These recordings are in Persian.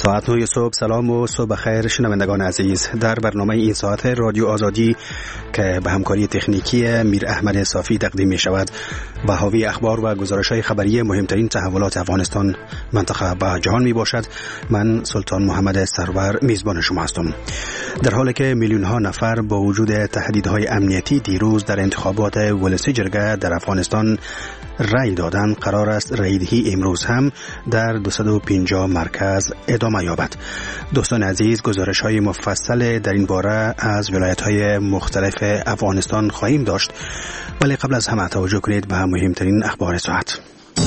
ساعت 9 صبح. سلام و صبح بخیر شنوندگان عزیز. در برنامه این ساعت رادیو آزادی که به همکاری تکنیکی میر احمد صافی تقدیم می شود و حاوی اخبار و گزارش‌های خبری مهمترین تحولات افغانستان، منطقه و جهان می باشد، من سلطان محمد سرور میزبان شما هستم. در حالی که میلیون ها نفر با وجود تهدیدهای امنیتی دیروز در انتخابات ولسی جرگه در افغانستان رای دادن، قرار است رایدهی امروز هم در 250 مرکز ادامه یابد. دوستان عزیز، گزارش های مفصل در این باره از ولایت های مختلف افغانستان خواهیم داشت، ولی قبل از همه توجه کنید به مهمترین اخبار ساعت.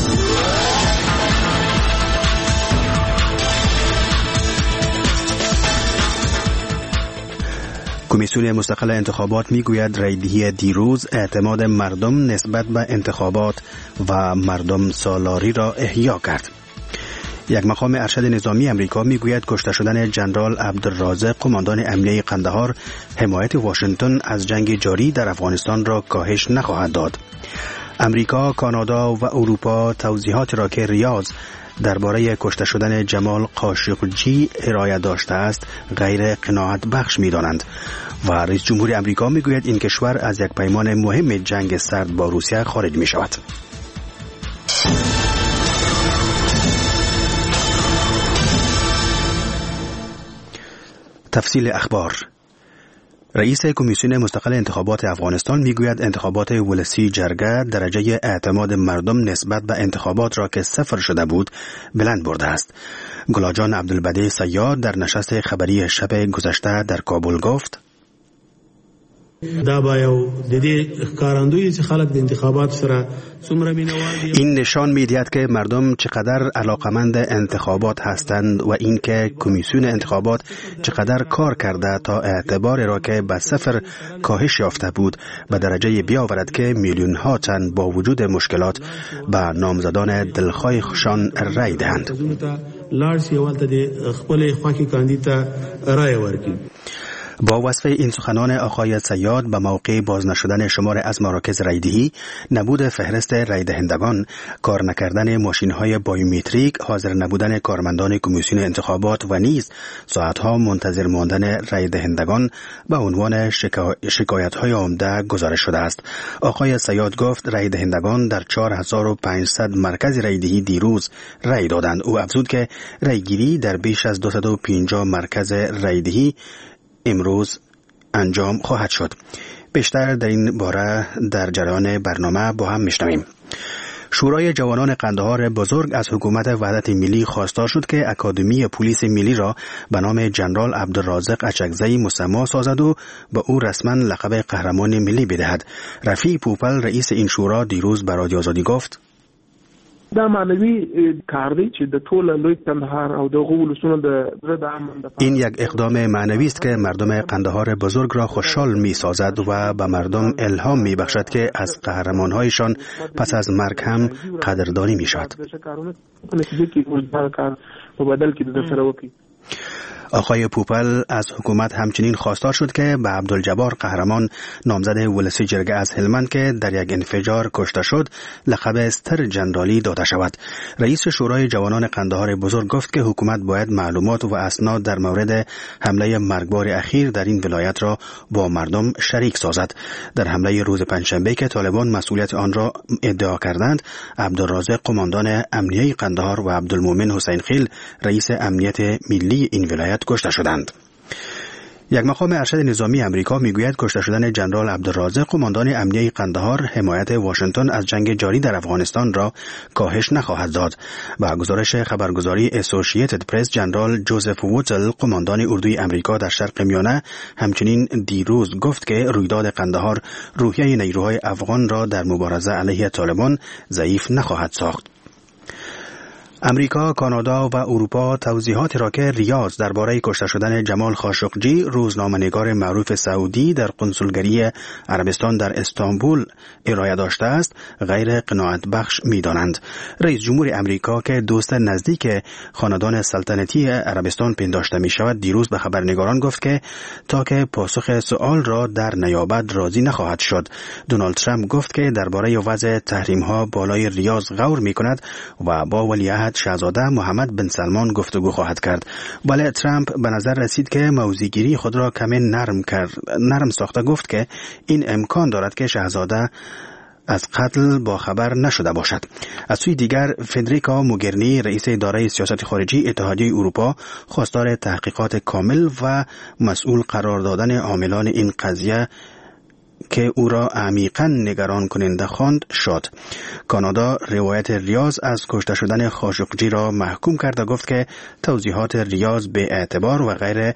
کمیسیون مستقل انتخابات میگوید رایدهی دیروز اعتماد مردم نسبت به انتخابات و مردم سالاری را احیا کرد. یک مقام ارشد نظامی امریکا میگوید کشته شدن جنرال عبدالرازق قماندان امنیه قندهار حمایت واشنگتن از جنگ جاری در افغانستان را کاهش نخواهد داد. امریکا، کانادا و اروپا توضیحات را که ریاض درباره کشته شدن جمال قاشقجی ارائه داشته است غیر قناعت بخش می‌دانند و رئیس جمهور امریکا میگوید این کشور از یک پیمان مهم جنگ سرد با روسیه خارج می‌شود. تفصیل اخبار. رئیس کمیسیون مستقل انتخابات افغانستان میگوید انتخابات ولسی جرگه درجه اعتماد مردم نسبت به انتخابات را که صفر شده بود بلند برده است. گلاجان عبدالبدی سیاد در نشست خبری شب گذشته در کابل گفت این نشان می‌دهد که مردم چقدر علاقمند انتخابات هستند و اینکه کمیسیون انتخابات چقدر کار کرده تا اعتبار را که به صفر کاهش یافته بود به درجه بیاورد که میلیون ها تن با وجود مشکلات به نامزدان دلخواهشان رای دهند. با وصف این سخنان آقای سیاد به موقع باز نشدن شمار از مراکز رایدهی، نبود فهرست رای دهندگان، کار نکردن ماشین‌های بایومتریک، حاضر نبودن کارمندان کمیسیون انتخابات و نیز ساعت‌ها منتظر ماندن رای دهندگان به عنوان شکایت‌های عمده گزارش شده است. آقای سیاد گفت رای دهندگان در 4500 مرکز رایدهی دیروز رای دادند. او افزود که رایگیری در بیش از 250 مرکز رایدهی امروز انجام خواهد شد. بیشتر در این باره در جریان برنامه با هم میشنویم. شورای جوانان قندهار بزرگ از حکومت وحدت ملی خواستار شد که اکادمی پلیس ملی را به نام جنرال عبدالرازق اچکزی مسما سازد و به او رسما لقب قهرمان ملی بدهد. رفیع پوپل رئیس این شورا دیروز به رادیو آزادی گفت دا معنوي کار دی چې د ټول لوی قندهار او د غولسونو د امن د این یک اقدام معنوی است که مردم قندهار بزرگ را خوشحال می سازد و به مردم الهام می بخشد که از قهرمان‌هایشان پس از مرگ هم قدردانی می شود. آقای پوپل از حکومت همچنین خواستار شد که به عبدالجبار قهرمان نامزد ولسی جرگه از هلمند که در یک انفجار کشته شد لقب استر جنرالی داده شود. رئیس شورای جوانان قندهار بزرگ گفت که حکومت باید معلومات و اسناد در مورد حمله مرگبار اخیر در این ولایت را با مردم شریک سازد. در حمله روز پنجشنبه که طالبان مسئولیت آن را ادعا کردند، عبدالرازق قماندان امنیه قندهار و عبدالمومن حسین خیل رئیس امنیت ملی این ولایت کشته شدند. یک مقام ارشد نظامی امریکا میگوید کشته شدن جنرال عبدالرازق قماندان امنیه قندهار حمایت واشنگتن از جنگ جاری در افغانستان را کاهش نخواهد داد. با گزارش خبرگزاری اسوسییتد پرس، جنرال جوزف ووتل قماندان اردوی امریکا در شرق میانه همچنین دیروز گفت که رویداد قندهار روحیه نیروهای افغان را در مبارزه علیه طالبان ضعیف نخواهد ساخت. امریکا، کانادا و اروپا توضیحات را که ریاض درباره کشته شدن جمال خاشقجی روزنامه‌نگار معروف سعودی در قنصلگری عربستان در استانبول ارائه داشته است غیر قناعت بخش می‌دانند. رئیس جمهور امریکا که دوست نزدیک خاندان سلطنتی عربستان پنداشته می‌شود دیروز به خبرنگاران گفت که تا که پاسخ سوال را در نیابد راضی نخواهد شد. دونالد ترامپ گفت که درباره وضع تحریم‌ها بالای ریاض غور می‌کند و با ولیعهد ولایت شاهزاده محمد بن سلمان گفتگو خواهد کرد. ولی ترامپ به نظر رسید که موضع‌گیری خود را کمی نرم ساخته گفت که این امکان دارد که شاهزاده از قتل با خبر نشده باشد. از سوی دیگر فدریکا موگرینی رئیس اداره سیاست خارجی اتحادیه اروپا خواستار تحقیقات کامل و مسئول قرار دادن عاملان این قضیه که او را عمیقاً نگران کننده خواند شد. کانادا روایت ریاض از کشته شدن خاشقجی را محکوم کرد و گفت که توضیحات ریاض به اعتبار و غیر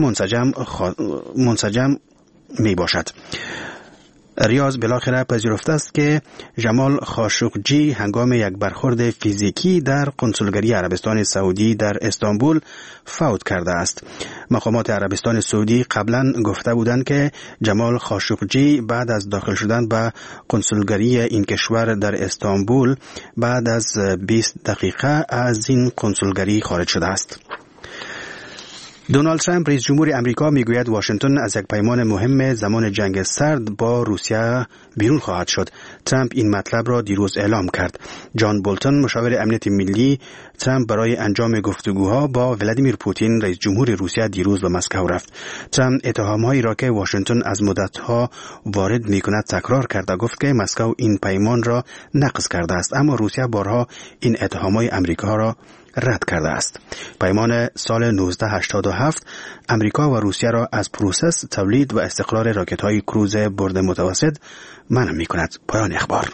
منسجم می باشد. ریاض بالاخره پذیرفته است که جمال خاشقجی هنگام یک برخورد فیزیکی در قنصلگری عربستان سعودی در استانبول فوت کرده است. مقامات عربستان سعودی قبلا گفته بودند که جمال خاشقجی بعد از داخل شدن به قنصلگری این کشور در استانبول بعد از 20 دقیقه از این قنصلگری خارج شده است. دونالد ترامپ رئیس جمهور امریکا میگوید واشنگتن از یک پیمان مهم زمان جنگ سرد با روسیه بیرون خواهد شد. ترامپ این مطلب را دیروز اعلام کرد. جان بولتون مشاور امنیت ملی ترامپ برای انجام گفتگوها با ولادیمیر پوتین رئیس جمهور روسیه دیروز به مسکو رفت. ترامپ اتهامهایی را که واشنگتن از مدتها وارد میکند تکرار کرد و گفت که مسکو این پیمان را نقض کرده است، اما روسیه بارها این اتهامهای امریکا را رد کرده است. پیمان سال 1987 امریکا و روسیه را از پروسس تولید و استقرار راکت‌های کروز برد متوسط منع می‌کند. پایان اخبار.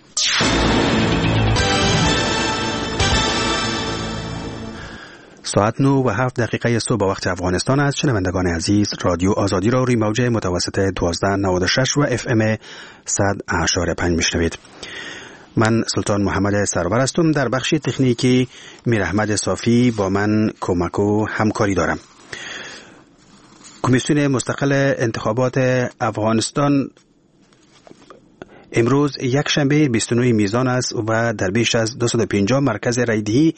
ساعت 9:07 صبح به وقت افغانستان است. شنوندگان عزیز، رادیو آزادی را روی موج متوسط 1296 و FM 100.5 میشنوید. من سلطان محمد سرور هستم. در بخش تکنیکی میر احمد صافی با من کمک و همکاری دارم. کمیسیون مستقل انتخابات افغانستان امروز یک شنبه 29 میزان است و در بیش از 250 مرکز رایدهی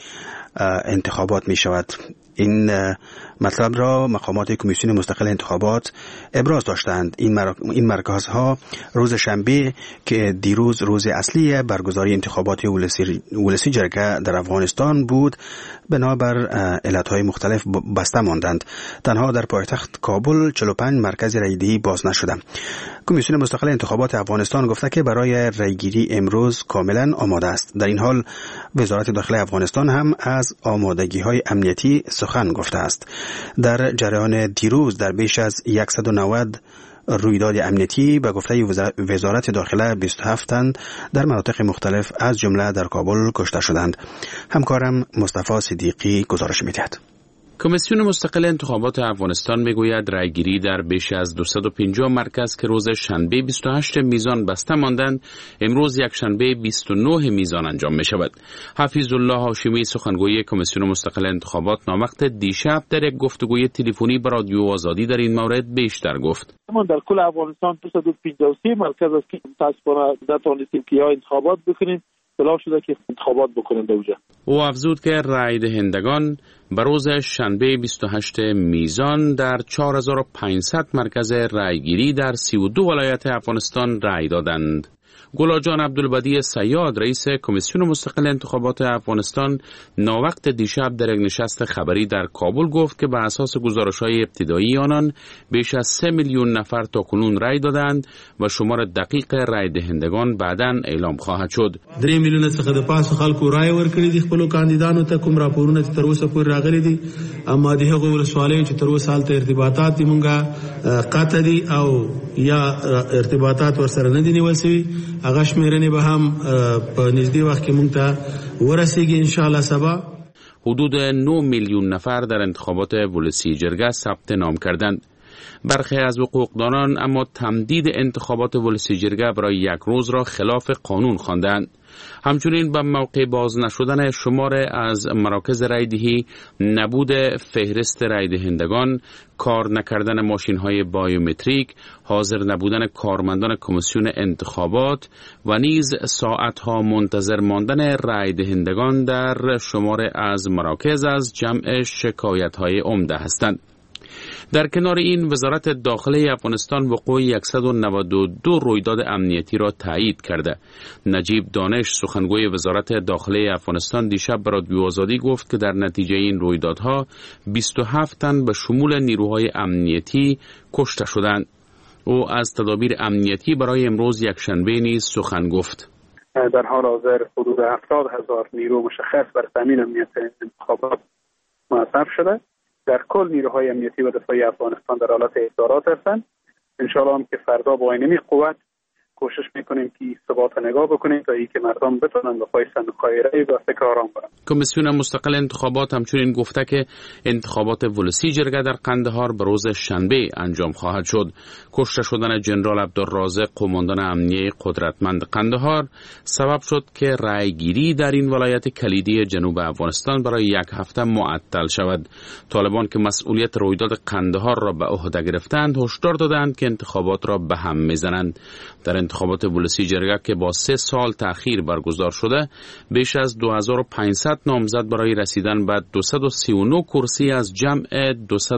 انتخابات می شود. این مطلب را مقامات کمیسیون مستقل انتخابات ابراز داشتند. این مرکزها روز شنبه که دیروز روز اصلی برگزاری انتخابات ولسی جرگه در افغانستان بود بنابر علتهای مختلف بسته ماندند. تنها در پایتخت کابل 45 مرکز رایدهی باز نشده. کمیسیون مستقل انتخابات افغانستان گفته که برای رایگیری امروز کاملا آماده است. در این حال وزارت داخلی افغانستان هم از آمادگی‌های امنیتی سخن گفته است. در جریان دیروز در بیش از 190 رویداد امنیتی به گفته وزارت داخله 27 تن در مناطق مختلف از جمله در کابل کشته شدند. همکارم مصطفی صدیقی گزارش می‌دهد. کمیسیون مستقل انتخابات افغانستان میگوید رایگیری در بیش از 250 مرکز که روز شنبه 28 میزان بسته ماندند امروز یک شنبه 29 میزان انجام می شود. حفیظ الله هاشمی سخنگوی کمیسیون مستقل انتخابات ناموقت دیشب در یک گفتگوی تلفنی با رادیو آزادی در این مورد بیشتر گفت. ما در کل افغانستان 253 مرکز است که متاسفانه نتوانستیم که انتخابات بکنیم. اطلاع شده که انتخابات بکنند اونجا. او افزود که رای دهندگان به روز شنبه 28 میزان در 4500 مرکز رایگیری در 32 ولایت افغانستان رای دادند. گلاجان عبدالبدی صیاد رئیس کمیسیون مستقل انتخابات افغانستان ناوقت دیشب در یک نشست خبری در کابل گفت که بر اساس گزارش‌های ابتدایی آنان بیش از 3 میلیون نفر تاکنون رای دادند و شمار دقیق رای دهندگان بعداً اعلام خواهد شد. 3 میلیون څخه د پاسه خلکو رای ورکړي دي خپل کاندیدانو ته کوم راپورونه تر اوسه پورې راغلي دي اما د هغو ولسوالیو چې تر اوسه حالت ارتباطات دي مونږه قطع دي او یا ارتباطات ورسره نه دي نیول شوي هغه شمیرنې به هم په نږدې وخت کې مونږ ته ورسیږي ان شاء الله سبا. حدود 9 میلیون نفر در انتخابات ولسی جرگه ثبت نام کردند. برخی از حقوقدانان اما تمدید انتخابات ولسی جرگه برای یک روز را خلاف قانون خواندند. همچنین به موقع باز نشدن شمار از مراکز رایدهی، نبود فهرست رایدهندگان، کار نکردن ماشین‌های بایومتریک، حاضر نبودن کارمندان کمیسیون انتخابات و نیز ساعت‌ها منتظر ماندن رایدهندگان در شمار از مراکز از جمع شکایت‌های عمده هستند. در کنار این وزارت داخله افغانستان وقوع 192 رویداد امنیتی را تایید کرده. نجیب دانش سخنگوی وزارت داخله افغانستان دیشب به رادیو آزادی گفت که در نتیجه این رویدادها 27 تن به شمول نیروهای امنیتی کشته شدند. او از تدابیر امنیتی برای امروز یکشنبه نیز سخن گفت. در حال حاضر حدود 70,000 نیرو مشخص بر تامین امنیت انتخابات مصرف شده. در کل نیروهای امنیتی و دفاعی افغانستان در حالت احضارات هستند. انشاءالله هم که فردا با اینمی قوت کوشش میکنیم که ثبات نگاه بکنیم تا اینکه مردم بتونن به پای صندوق‌های رای و فکر آرام برن. کمیسیون مستقل انتخابات همچنین گفته که انتخابات ولسی جرگه در قندهار به روز شنبه انجام خواهد شد. کشته شدن جنرال عبدالرازق قماندان امنیه قدرتمند قندهار سبب شد که رایگیری در این ولایت کلیدی جنوب افغانستان برای یک هفته معطل شود. طالبان که مسئولیت رویداد قندهار را به عهده گرفتند هشدار دادند که انتخابات را به هم میزنند. در انتخابات ولسی جرگه که با 3 سال تأخیر برگزار شده، بیش از 2500 نامزد برای رسیدن به 239 کرسی از جمع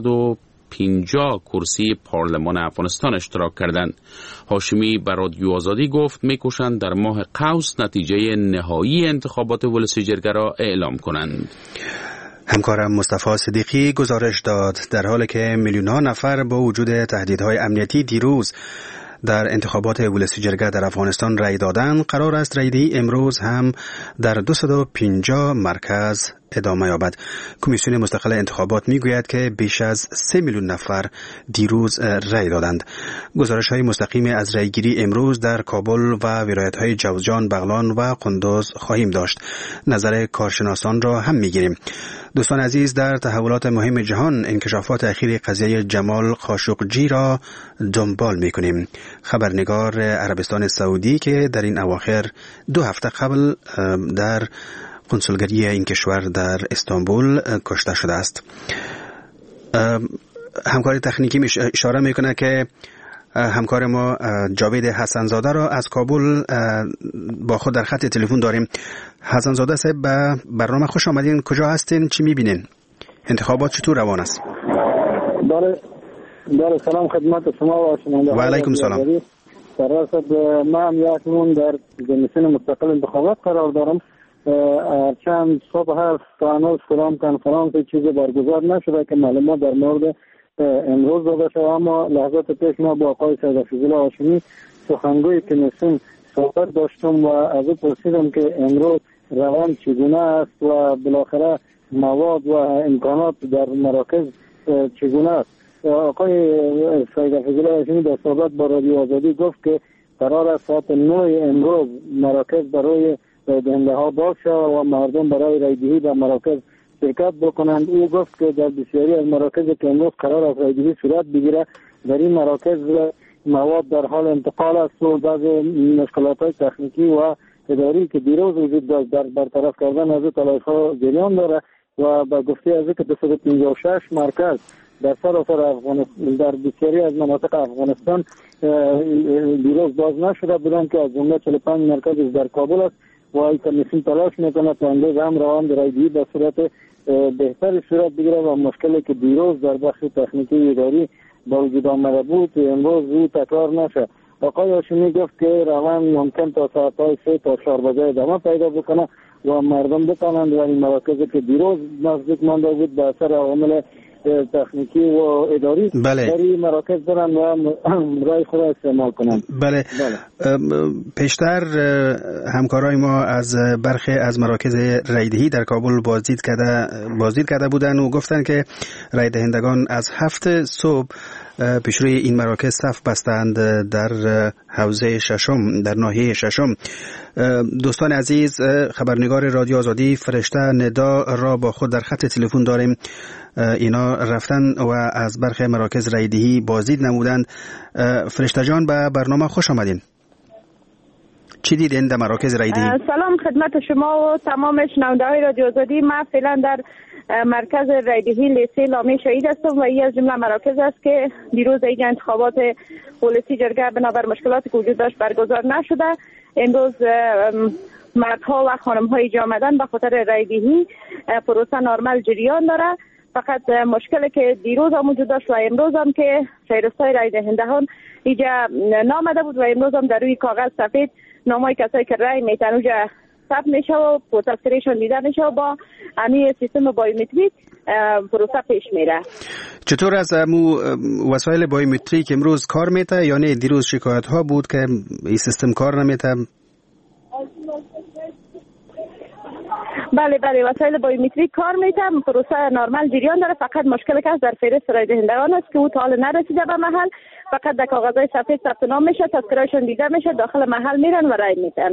250 کرسی پارلمان افغانستان اشتراک کردند. هاشمی به رادیو آزادی گفت می‌کوشند در ماه قوس نتیجه نهایی انتخابات ولسی جرگه را اعلام کنند. همکارم مصطفی صدیقی گزارش داد در حالی که میلیون‌ها نفر با وجود تهدیدهای امنیتی دیروز در انتخابات ولسی جرگه در افغانستان رای دادند، قرار است رایدهی امروز هم در 250 مرکز ادامه یابد. کمیسیون مستقل انتخابات میگوید که بیش از 3 میلیون نفر دیروز رای دادند. گزارش‌های مستقیم از رایگیری امروز در کابل و ولایت‌های جوزجان، بغلان و قندوز خواهیم داشت. نظر کارشناسان را هم میگیریم. دوستان عزیز، در تحولات مهم جهان انکشافات اخیر قضیه جمال خاشقجی را دنبال میکنیم. خبرنگار عربستان سعودی که در این اواخر 2 هفته قبل در کنسولگری این کشور در استانبول کشته شده است. همکار تکنیکی اشاره میکنه که همکار ما جاوید حسنزاده را از کابل با خود در خط تلفن داریم. حسنزاده صاحب، به برنامه خوش آمدین. کجا هستین؟ چی میبینین؟ انتخابات چطور روان است؟ بله سلام خدمت شما و شنونده. و علیکم سلام. من یکنون در کمیسیون مستقل انتخابات قرار دارم. چند صبح هست تا هنوز کدام کنفرانس چیزی برگزار نشده که معلومات در مورد امروز داده شده، اما لحظات پیش ما با آقای سید حفیظالله هاشمی سخنگوی کمیسیون صحبت داشتم و از او پرسیدم که امروز روان چگونه است و بالاخره مواد و امکانات در مراکز چگونه است. آقای سید حفیظالله هاشمی در صحبت با رادیو آزادی گفت که قرار است ساعت 9 امروز مراکز برای دهنده ها باز شود و مردم برای رایدهی در مراکز شرکت بکنند. او گفت که در بسیاری از مراکز که امروز قرار است رایدهی صورت بگیره در این مراکز مواد در حال انتقال است و بعضی مشکلات تکنیکی و اداری که دیروز وجود داشت در برطرف کردن از تلاش‌ها جریان داره و با گفته از که 256 مرکز در سراسر افغانستان در بسیاری از مناطق افغانستان دیروز باز نشده بودند که از جمله 45 مرکز در کابل است و این کمیسیون تلاش میکنه تا امروز هم روان رایدهی به صورت بهتری صورت بگیره و مشکلی که دیروز در بخش تکنیکی اداری با وجود آمده بود امروز او تکرار نشه. آقای هاشمی گفت که روان ممکن تا ساعت‌های 3 تا 4 بجه ادامه پیدا بکنه و مردم بتوانند و این مراکزی که دیروز نزدیک مانده بود به اثر عوامل تکنیکی و اداری در این مراکز برن و رای خود استعمال کنند. بله. پیشتر همکارای ما از برخی از مراکز رایدهی در کابل بازدید کرده بودند و گفتند که رای دهندگان از 7 صبح پیش روی این مراکز صف بستند در حوزه ششم، در ناحیه ششم. دوستان عزیز، خبرنگار رادیو آزادی فرشته ندا را با خود در خط تلفن داریم. اینا رفتن و از برخی مراکز رایدهی بازدید نمودند. فرشته جان، به برنامه خوش آمدین. چی دیدین در مراکز رایدهی؟ سلام خدمت شما و تمام شنونده‌های رادیو آزادی. من فعلا در مرکز رایدهی لیسه لامی شهید هستم و این از جمله مراکز است که دیروز این انتخابات ولسی جرگه بنابر مشکلاتی که وجود داشت برگزار نشده. امروز مردها و خانم‌ها اینجا آمدن به خاطر رایدهی. پروسه نرمال جریان داره. فقط مشکلی که دیروز هم وجود داشت و امروز هم که فهرست‌های رای دهندگان اینجا نامده بود و امروز هم در روی کاغذ سفید نامای کسایی که رای میتن اونجا ثبت میشه و پروتستریشن دیده میشه و با همین سیستم بایومتریک پروسه پیش میره. چطور از وسایل بایومتریک امروز کار میته یا نه؟ دیروز شکایت ها بود که این سیستم کار نمیته. بله وسایل بایومتریک کار میته، پروسه نرمال جریان داره. فقط مشکلی که در فهرست رای دهندگان است که او تا حال نرسیده به محل، فقط در کاغذهای سفید ثبت نام میشه، تذکرهشون دیده میشه، داخل محل میرن و رای میتن.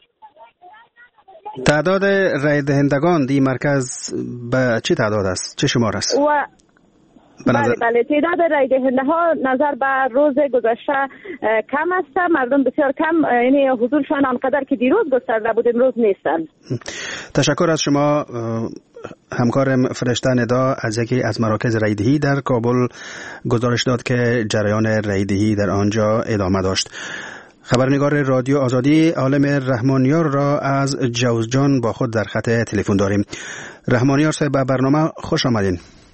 تعداد رای دهندگان دی مرکز به چه تعداد است؟ چه شمار است؟ بله تعداد رای دهنده ها نظر به روز گذشته کم است. مردم بسیار کم، یعنی حضورشان آنقدر که دیروز گسترده بود امروز نیستند. تشکر از شما. همکارم فرشته ندا از یکی از مراکز رایدهی در کابل گزارش داد که جریان رایدهی در آنجا ادامه داشت. خبرنگار رادیو آزادی عالم رحمانیار را از جوزجان با خود در خط تلفن داریم. رحمانیار صاحب به برنامه خوش آمدین.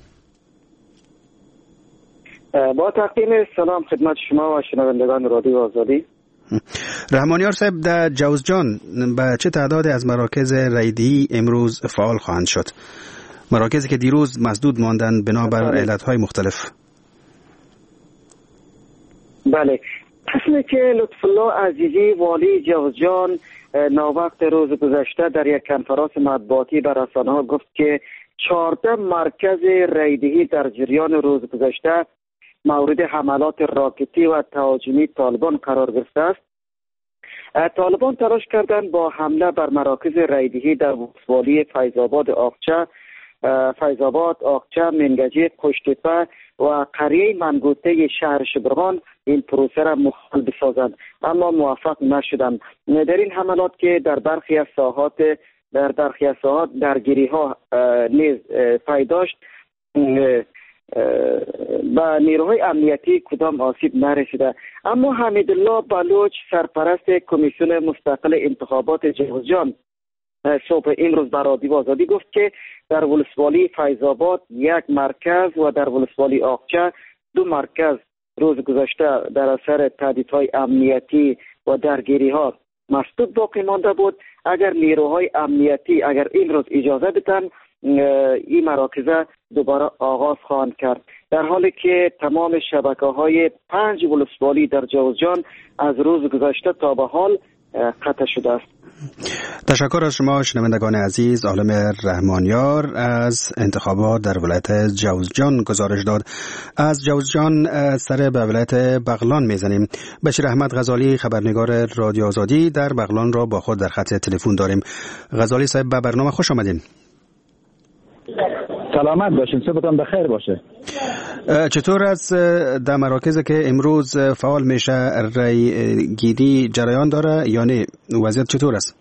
با تقدیم سلام خدمت شما و شنوندگان رادیو آزادی. رحمانیار صاحب در جوزجان به چه تعداد از مراکز رایدهی امروز فعال خواهند شد؟ مراکزی که دیروز مسدود ماندند بنابر علتهای مختلف. بله، قسمی که لطف الله عزیزی والی جوزجان ناوقت روز گذشته در یک کنفرانس مطبوعاتی به رسانه‌ها گفت که 14 مرکز رایدهی در جریان روز گذشته مورد حملات راکتی و تهاجمی طالبان قرار گرفته است. طالبان تلاش کردند با حمله بر مراکز رایدهی در ولسوالی فیض‌آباد آقچه، منگجی، قشت‌تپه و قریه منگوته شهر شبرغان این پروسه را مختل بسازند، اما موفق نشدند. در این حملات که در برخی از ساحات درگیری ها نیز پیداشت، با نیروهای امنیتی کدام آسیب نرسیده. اما حمیدالله بلوچ سرپرست کمیسیون مستقل انتخابات جوزجان صبح امروز به رادیو آزادی گفت که در ولسوالی فیض‌آباد یک مرکز و در ولسوالی آقچه 2 مرکز روز گذشته در اثر تهدیدهای امنیتی و درگیری ها مسدود باقی مانده بود. اگر نیروهای امنیتی اگر این روز اجازه بدن، این مراکز دوباره آغاز خواهند کرد، در حالی که تمام شبکه‌های 5 ولسوالی در جوزجان از روز گذشته تا به حال قطع شده است. تشکر از شما شنوندگان عزیز. عالم رحمانیار از انتخابات در ولایت جوزجان گزارش داد. از جوزجان سر به ولایت بغلان میزنیم. بشیر احمد غزالی خبرنگار رادیو آزادی در بغلان را با خود در خط تلفن داریم. غزالی صاحب به برنامه خوش آمدین. سلامت باشین، صبحتون بخیر باشه. چطور از در مراکز که امروز فعال میشه رای گیری جریان داره یا نه؟ وضعیت چطور است؟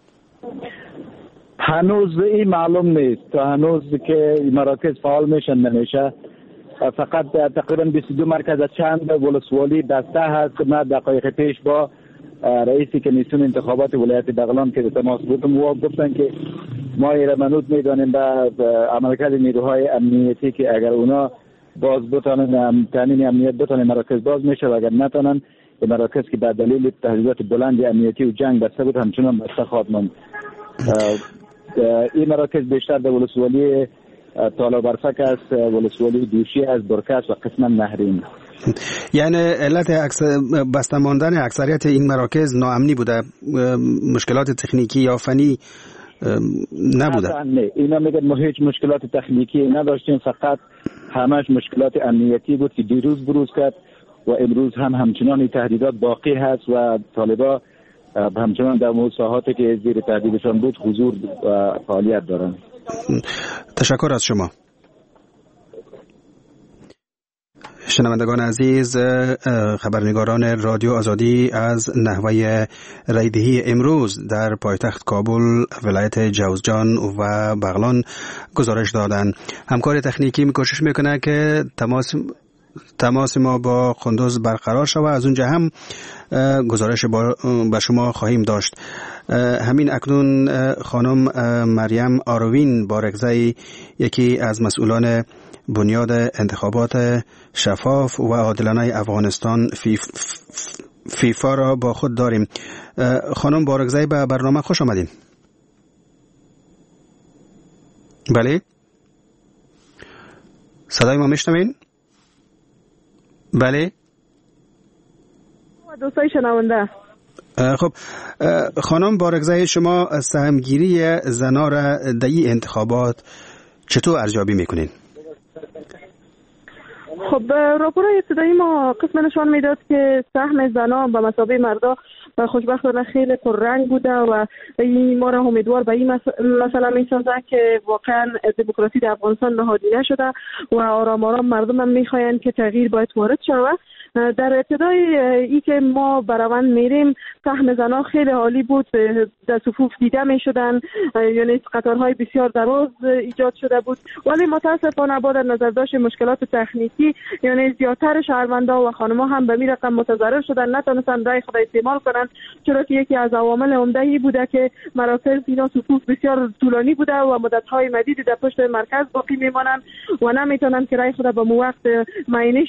هنوز این معلوم نیست. تا هنوز که مراکز فعال میشن نمیشه. فقط تقریبا 22 مرکز از چند ولسوالی بسته هست. من دقایق پیش با رئیس کمیسیون انتخابات ولایت بغلان که تماس بودم و گفتن که ما ایره منوط میدانیم به عملکرد نیروهای امنیتی که اگر اونا باز بتانن تامین امنیت بتانن مراکز باز میشه و اگر نتانن به مراکز که به دلیل تهدیدات بلند امنیتی و جنگ بسته بود همچنان بسته خواهد ماند. این مراکز بیشتر در ولسوالی طالابرفک است، ولسوالی دوشی است، برکس و قسما نهرین. یعنی علت بسته ماندن اکثریت این مراکز ناامنی بوده، مشکلات تکنیکی یا فنی نبوده؟ نه، اینا میگن ما هیچ مشکلات تکنیکی نداشتیم، فقط همش مشکلات امنیتی بود که دیروز بروز کرد و امروز هم همچنان تهدیدات باقی هست و طالبا همچنان در ساحاتی که زیر تهدیدشان بود حضور و فعالیت دارند. تشکر از شما. شنوندگان عزیز، خبرنگاران رادیو آزادی از نحوه رایدهی امروز در پایتخت کابل، ولایت جوزجان و بغلان گزارش دادند. همکار تکنیکی کوشش میکنه که تماس ما با قندوز برقرار شود. از اونجا هم گزارش با شما خواهیم داشت. همین اکنون خانم مریم آروین بارگزای، یکی از مسئولان بنیاد انتخابات شفاف و عادلانه افغانستان فیفا را با خود داریم. خانم بارگزایی به برنامه خوش آمدین. بله، صدای ما میشنوین؟ بله دوستای شنونده. خب خانم بارگزایی، شما سهمگیری زنان را در این انتخابات چطور ارزیابی میکنین؟ خب راپورهای ابتدایی ما قسم نشان میداد که سهم زنان به مثابه مردا خوشبختانه خیلی پررنگ بوده و این ما را امیدوار به این مسئله میسازه که واقعا دموکراسی در افغانستان نهادینه شده و آرام آرام مردم هم میخواین که تغییر باید وارد شود. در ابتدای ای که ما برون میریم سهم زنان خیلی عالی بود، در صفوف دیده میشدن، یعنی قطارهای بسیار دراز ایجاد شده بود، ولی متاسفانه با در نظر داشت مشکلات تکنیکی یعنی زیادتر شهروندا و خانم‌ها هم به می رقم متضرر شدن، نتونستن رای خود استعمال کنن، چرا که یکی از عوامل عمده‌ای بوده که مراکز اینا صفوف بسیار طولانی بوده و مدت‌های مدیدی در پشت مرکز باقی میمانن و نمیتونن که رای خود به وقت معینش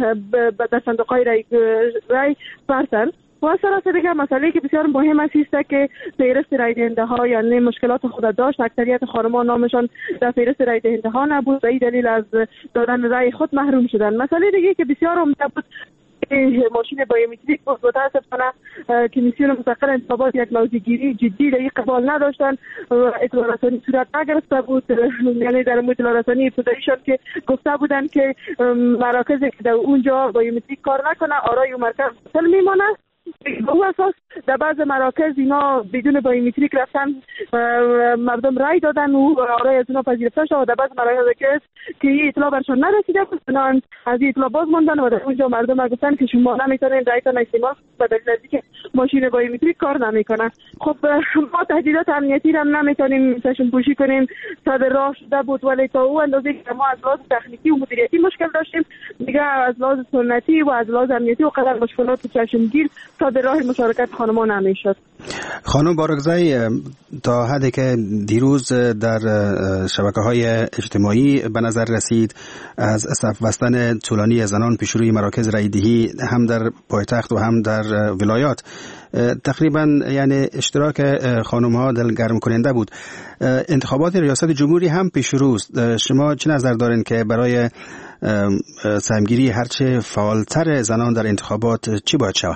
به صندوق‌های رای برسن. و از طرف دیگه مسئله که بسیار مهم است که فهرست رای دهنده ها یعنی مشکلات خود داشت، اکثریت خانم‌ها نامشان در فهرست رای دهنده ها نبود و این دلیل از دادن رای خود محروم شدن. مسئله دیگه که بسیار عمده بود ماشین بایومتریک بود. متاسفانه کمیسیون مستقل انتخابات یک موضوعگیری جدی در این قبال نداشتن و اطلاع رسانی صورت نگرفته بود، یعنی در اطلاع رسانی ابتداییشان که گفته بودن که مراکزی که در اونجا بایومتریک کار نکنه آرای اون مرکز باطل میمانه. به اون اساس در بعض مراکز اینا بدون بایومتریک رفتن مردم رای دادن و آرای از اونا پذیرفته شد و در بعض مراکز که این اطلاع برشان نرسیده بود بنابراین از این اطلاع باز موندن و در اونجا مردم گفتن که شما نمیتونین رایتان استعمال به دلیل اینکه ماشین بایومتریک کار نمیکنه. خب ما تهدیدات امنیتی را نمیتونیم چشم پوشی کنیم، صد راه شده بود ولی تا اون اندازه که ما از لحاظ تکنیکی و مدیریتی مشکل داشتیم دیگه از لحاظ سنتی و از لحاظ امنیتی و قدر مشکلات چشمگیر تا در راه مشارکت خانم‌ها نمیشد. خانم بارگزایی، تا حدی که دیروز در شبکه‌های اجتماعی به نظر رسید از صف بستن طولانی زنان پیش روی مراکز رایدهی هم در پایتخت و هم در ولایات تقریبا یعنی اشتراک خانم‌ها دلگرم کننده بود. انتخابات ریاست جمهوری هم پیش روست. شما چه نظر دارین که برای سهمگیری هرچه فعالتر زنان در انتخابات چی باید شود؟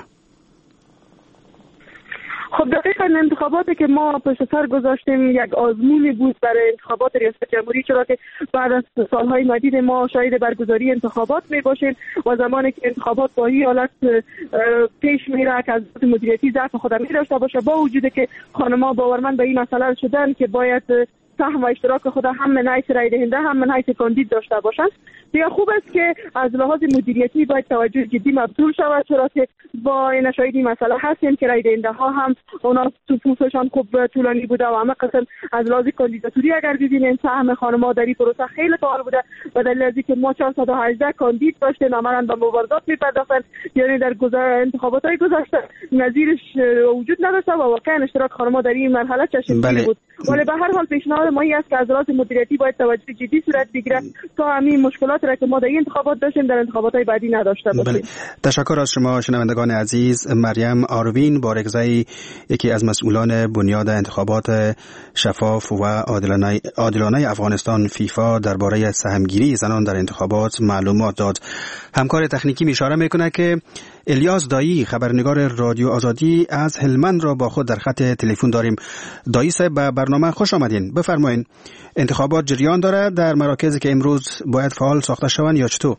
خب دقیقاً انتخاباتی که ما پشت سر گذاشتیم یک آزمونی بود برای انتخابات ریاست جمهوری، چرا که بعد از سالهای مدید ما شاهد برگزاری انتخابات می باشیم و زمانی که انتخابات با این حالت پیش میره که از مدیریتی ضعف خود می داشته باشه، با وجودی که خانم‌ها باورمند به این مسئله شدن که باید سهم و اشتراک خود هم من حیث رای دهنده هم من حیث کاندید داشته باشند. دیگه خوب است که از لحاظ مدیریتی باید توجه جدی مبذول شود، چرا که با این شاهد این مسئله هستیم که رای دهنده ها هم اونا صفوفشان خوب طولانی بوده و همه قسم از لحاظ کاندیداتوری اگر دیدین سهم خانم‌ها در این پروسه خیلی فعال بوده و دلیل از اینکه ما 418 کاندید داشتیم عملاً به مبارزات می‌پرداختند، یعنی در انتخابات‌های گذشته نظیرش وجود نداشت و واقعا اشتراک خانم‌ها در این مرحله چشمگیر بود. ولی به هر حال پیشنهاد ما این است که از لحاظ مدیریتی باید توجه جدی صورت بگیره تا همین مشکلات را که ما در این انتخابات داشتیم در انتخابات‌های بعدی نداشته باشیم. تشکر از شما شنوندگان عزیز. مریم آروین بارگزایی، یکی از مسئولان بنیاد انتخابات شفاف و عادلانه افغانستان فیفا، درباره سهمگیری زنان در انتخابات معلومات داد. همکار تکنیکی اشاره میکنه که الیاس دایی خبرنگار رادیو آزادی از هلمند را با خود در خط تلفن داریم. دایی صاحب به برنامه خوش آمدین. بفرمایین. انتخابات جریان داره در مراکزی که امروز باید فعال ساخته شوند یا چطور؟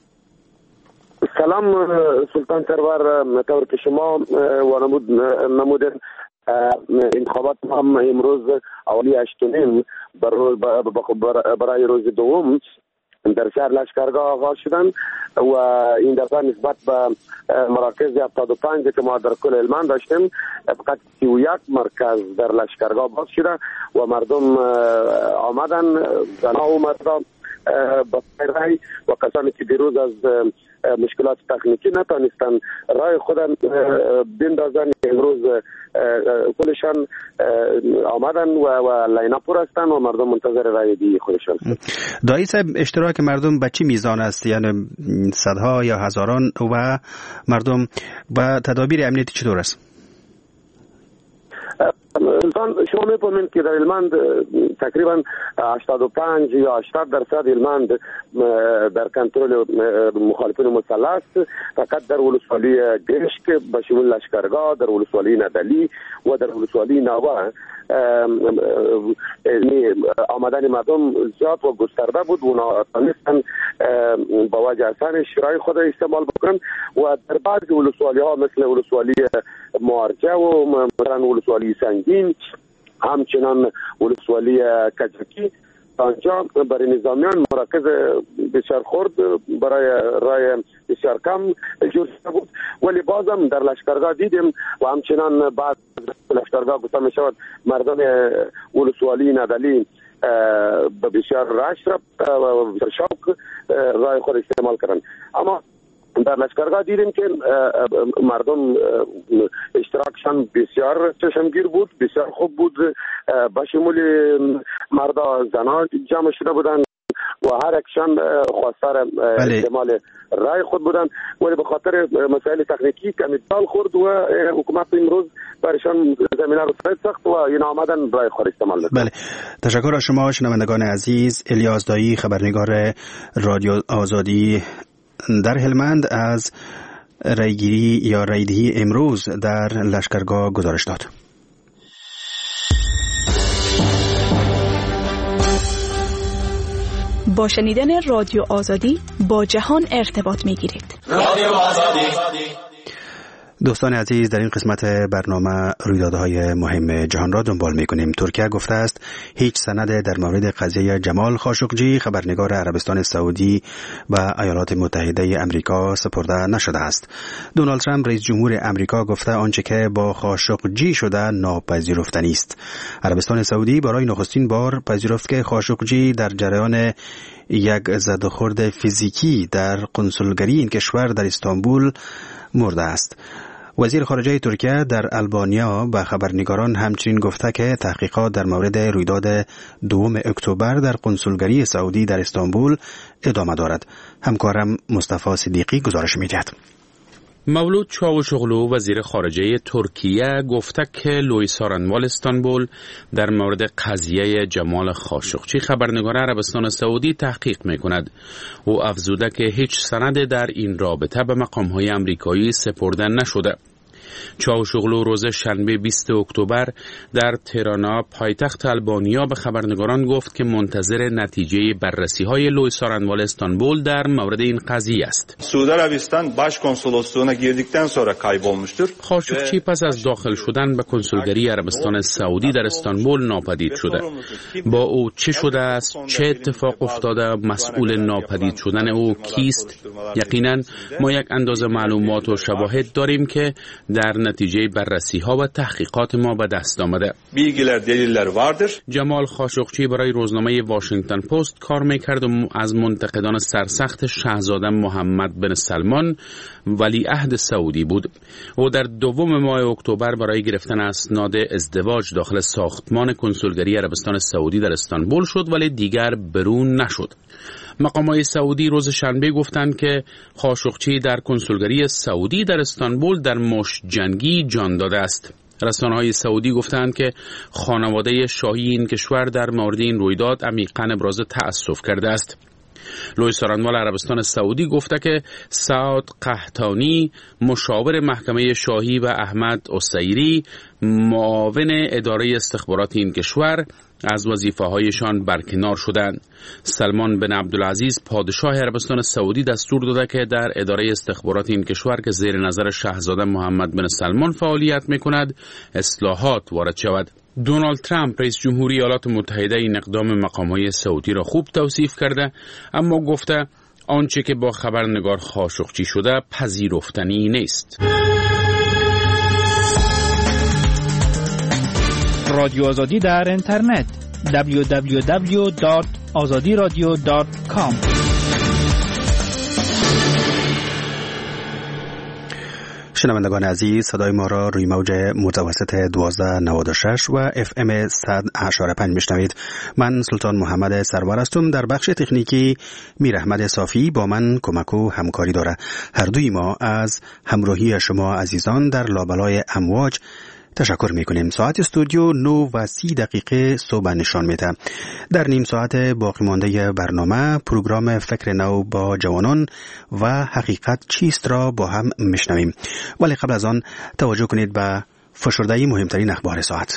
سلام سلطان سرور، طور که شما نمودن انتخابات هم امروز اولی 8 برای روز دوم در شهر لشکرگاه آغاز شدن و این دفعه نسبت به مراکز 75 که ما در کل هلمند داشتیم فقط 31 مرکز در لشکرگاه باز شده و مردم آمدن، زنها و مردا با رای و کسانی که دیروز از مشکلات تکنیکی نتانستن رای خودن بندازن. امروز کلشان آمدن و لاین اپ هستن و مردم منتظر رای دی خودشان. دایی صاحب، اشتراک مردم به چه میزان است؟ یعنی صدها یا هزاران و مردم و تدابیر امنیتی چطور است؟ شما می‌فهمید که در هلمند تقریبا 85 یا 80% هلمند در کنترل مخالفین مسلح است. فقط در ولسوالی گشک به شمول لشکرگاه، در ولسوالی ندلی و در ولسوالی نوا آمدن مردم زیاد و گسترده بود و نتونستن با وجه اصلا شرای خود استعمال بکنن. و در بعضی ولسوالی ها مثل ولسوالی مارجه و مثلا ولسوالی سنگین، همچنان ولسوالی کجکی، آنجا برای نظامیان مراکز بسیار خرد برای رای بسیار کم جور شده بود. ولی بازم در لشکرگاه دیدیم و همچنان بعد لشکرگاه گفته می شود مردم ولسوالی ندلی به بسیار رشت رفت و بسیار شوق رای خود استعمال کردن. اما در لشکرگاه دیدیم که مردم اشتراکشان بسیار چشمگیر بود، بسیار خوب بود. به شمول مردا زنان جمع شده بودن و هر اکشان خواستار استعمال رای خود بودن، ولی به خاطر مسائل تکنیکی کمی دال خورد و حکومت امروز برشان زمینه رو ساخت و اینا آمدن رای خود استعمال دادن. بله، تشکر از شما شنوندگان عزیز. الیاس دایی، خبرنگار رادیو آزادی در هلمند، از رایگیری یا رایدهی امروز در لشکرگاه گزارش داد. با شنیدن رادیو آزادی با جهان ارتباط می‌گیرید. رادیو آزادی. دوستان عزیز، در این قسمت برنامه رویدادهای مهم جهان را دنبال می‌کنیم. ترکیه گفته است هیچ سند در مورد قضیه جمال خاشقجی، خبرنگار عربستان سعودی و ایالات متحده آمریکا سپرده نشده است. دونالد ترامپ رئیس جمهور آمریکا گفته آنچه که با خاشقجی شده ناپذیرفتنی است. عربستان سعودی برای نخستین بار پذیرفت که خاشقجی در جریان یک زدوخورد فیزیکی در قنسولگری این کشور در استانبول مرده است. وزیر خارجه ترکیه در آلبانیا به خبرنگاران همچنین گفته که تحقیقات در مورد رویداد 2 اکتبر در قنسولگری سعودی در استانبول ادامه دارد. همکارم مصطفی صدیقی گزارش می‌دهد. مولود چاوشوغلو وزیر خارجه ترکیه گفته که لوی سارنوال استانبول در مورد قضیه جمال خاشقجی خبرنگار عربستان سعودی تحقیق می‌کند. او افزوده که هیچ سند در این رابطه به مقام‌های آمریکایی سپرده نشده. چاوشوغلو روز شنبه 20 اکتبر در ترانا پایتخت آلبانیا به خبرنگاران گفت که منتظر نتیجه بررسی‌های لوی سارنوال استانبول در مورد این قضیه است. سعودی عربستان باش کنسولosluğuna girdikten sonra kaybolmuştur. خاشقجی پس از داخل شدن به کنسولگری عربستان سعودی در استانبول ناپدید شده. با او چه شده است؟ چه اتفاق افتاده؟ مسئول ناپدید شدن او کیست؟ یقینا ما یک اندازه معلومات و شواهد داریم که در نتیجه بررسی‌ها و تحقیقات ما به دست آمده. جمال خاشقجی برای روزنامه واشنگتن پست کار می‌کرد و از منتقدان سرسخت شاهزاده محمد بن سلمان ولیعهد سعودی بود. او در 2 ماه اکتبر برای گرفتن اسناد ازدواج داخل ساختمان کنسولگری عربستان سعودی در استانبول شد ولی دیگر برون نشد. مقامات سعودی روز شنبه گفتند که خاشقجی در کنسولگری سعودی در استانبول در مشت جنگی جان داده است. رسانه‌های سعودی گفتند که خانواده شاهی این کشور در مورد این رویداد عمیقاً ابراز تأسف کرده است. لوی سارنوال عربستان سعودی گفته که سعد قحطانی مشاور محکمه شاهی و احمد عسیری معاون اداره استخبارات این کشور از وظیفه‌هایشان برکنار شدند. سلمان بن عبدالعزیز پادشاه عربستان سعودی دستور داده که در اداره استخبارات این کشور که زیر نظر شاهزاده محمد بن سلمان فعالیت می‌کند اصلاحات وارد شود. دونالد ترامپ رئیس جمهوری ایالات متحده این اقدام مقام‌های سعودی را خوب توصیف کرده، اما گفته آنچه که با خبرنگار خاشقجی شده پذیرفتنی نیست. رادیو آزادی در اینترنت www.azadiradio.com شنوندگان عزیز، صدای ما را روی موج متوسط 1296 و FM 100.5 میشنوید. من سلطان محمد سرور هستم. در بخش تکنیکی میر احمد صافی با من کمک و همکاری داره. هر دوی ما از همراهی شما عزیزان در لابلای امواج تشکر میکنیم. ساعت استودیو 9:30 صبح نشان میده. در نیم ساعت باقی مانده برنامه پروگرام فکر نو با جوانان و حقیقت چیست را با هم میشنویم. ولی قبل از آن توجه کنید به فشرده مهمترین اخبار ساعت.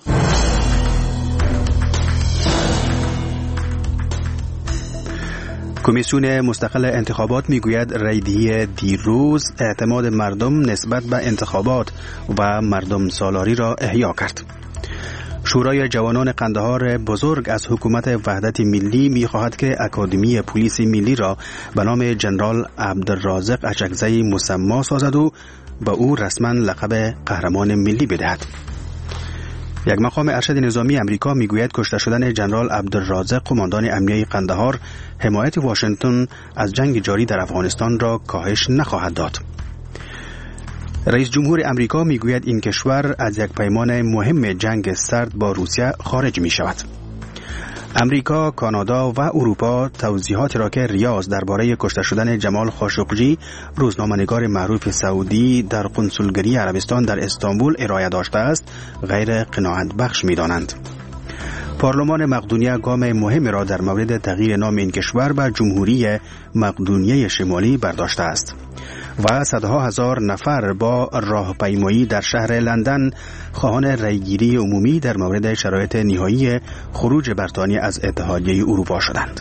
کمیسیون مستقل انتخابات میگوید رأی‌دهی دیروز اعتماد مردم نسبت به انتخابات و مردم سالاری را احیا کرد. شورای جوانان قندهار بزرگ از حکومت وحدت ملی می‌خواهد که اکادمی پلیس ملی را به نام جنرال عبدالرازق اچکزی مسما سازد و به او رسما لقب قهرمان ملی بدهد. یک مقام ارشد نظامی امریکا میگوید کشته شدن جنرال عبدالرازق قماندان امنیه قندهار حمایت واشنگتن از جنگ جاری در افغانستان را کاهش نخواهد داد. رئیس جمهور امریکا میگوید این کشور از یک پیمان مهم جنگ سرد با روسیه خارج می شود. امریکا، کانادا و اروپا توضیحات را که ریاض درباره کشته شدن جمال خاشقجی روزنامه‌نگار معروف سعودی در قنصلگری عربستان در استانبول ارائه داشته است غیر قناعت بخش می‌دانند. پارلمان مقدونیه گام مهم را در مورد تغییر نام این کشور به جمهوری مقدونیه شمالی برداشته است و صدها هزار نفر با راهپیمایی در شهر لندن خواهان رأیگیری عمومی در مورد شرایط نهایی خروج بریتانیا از اتحادیه اروپا شدند.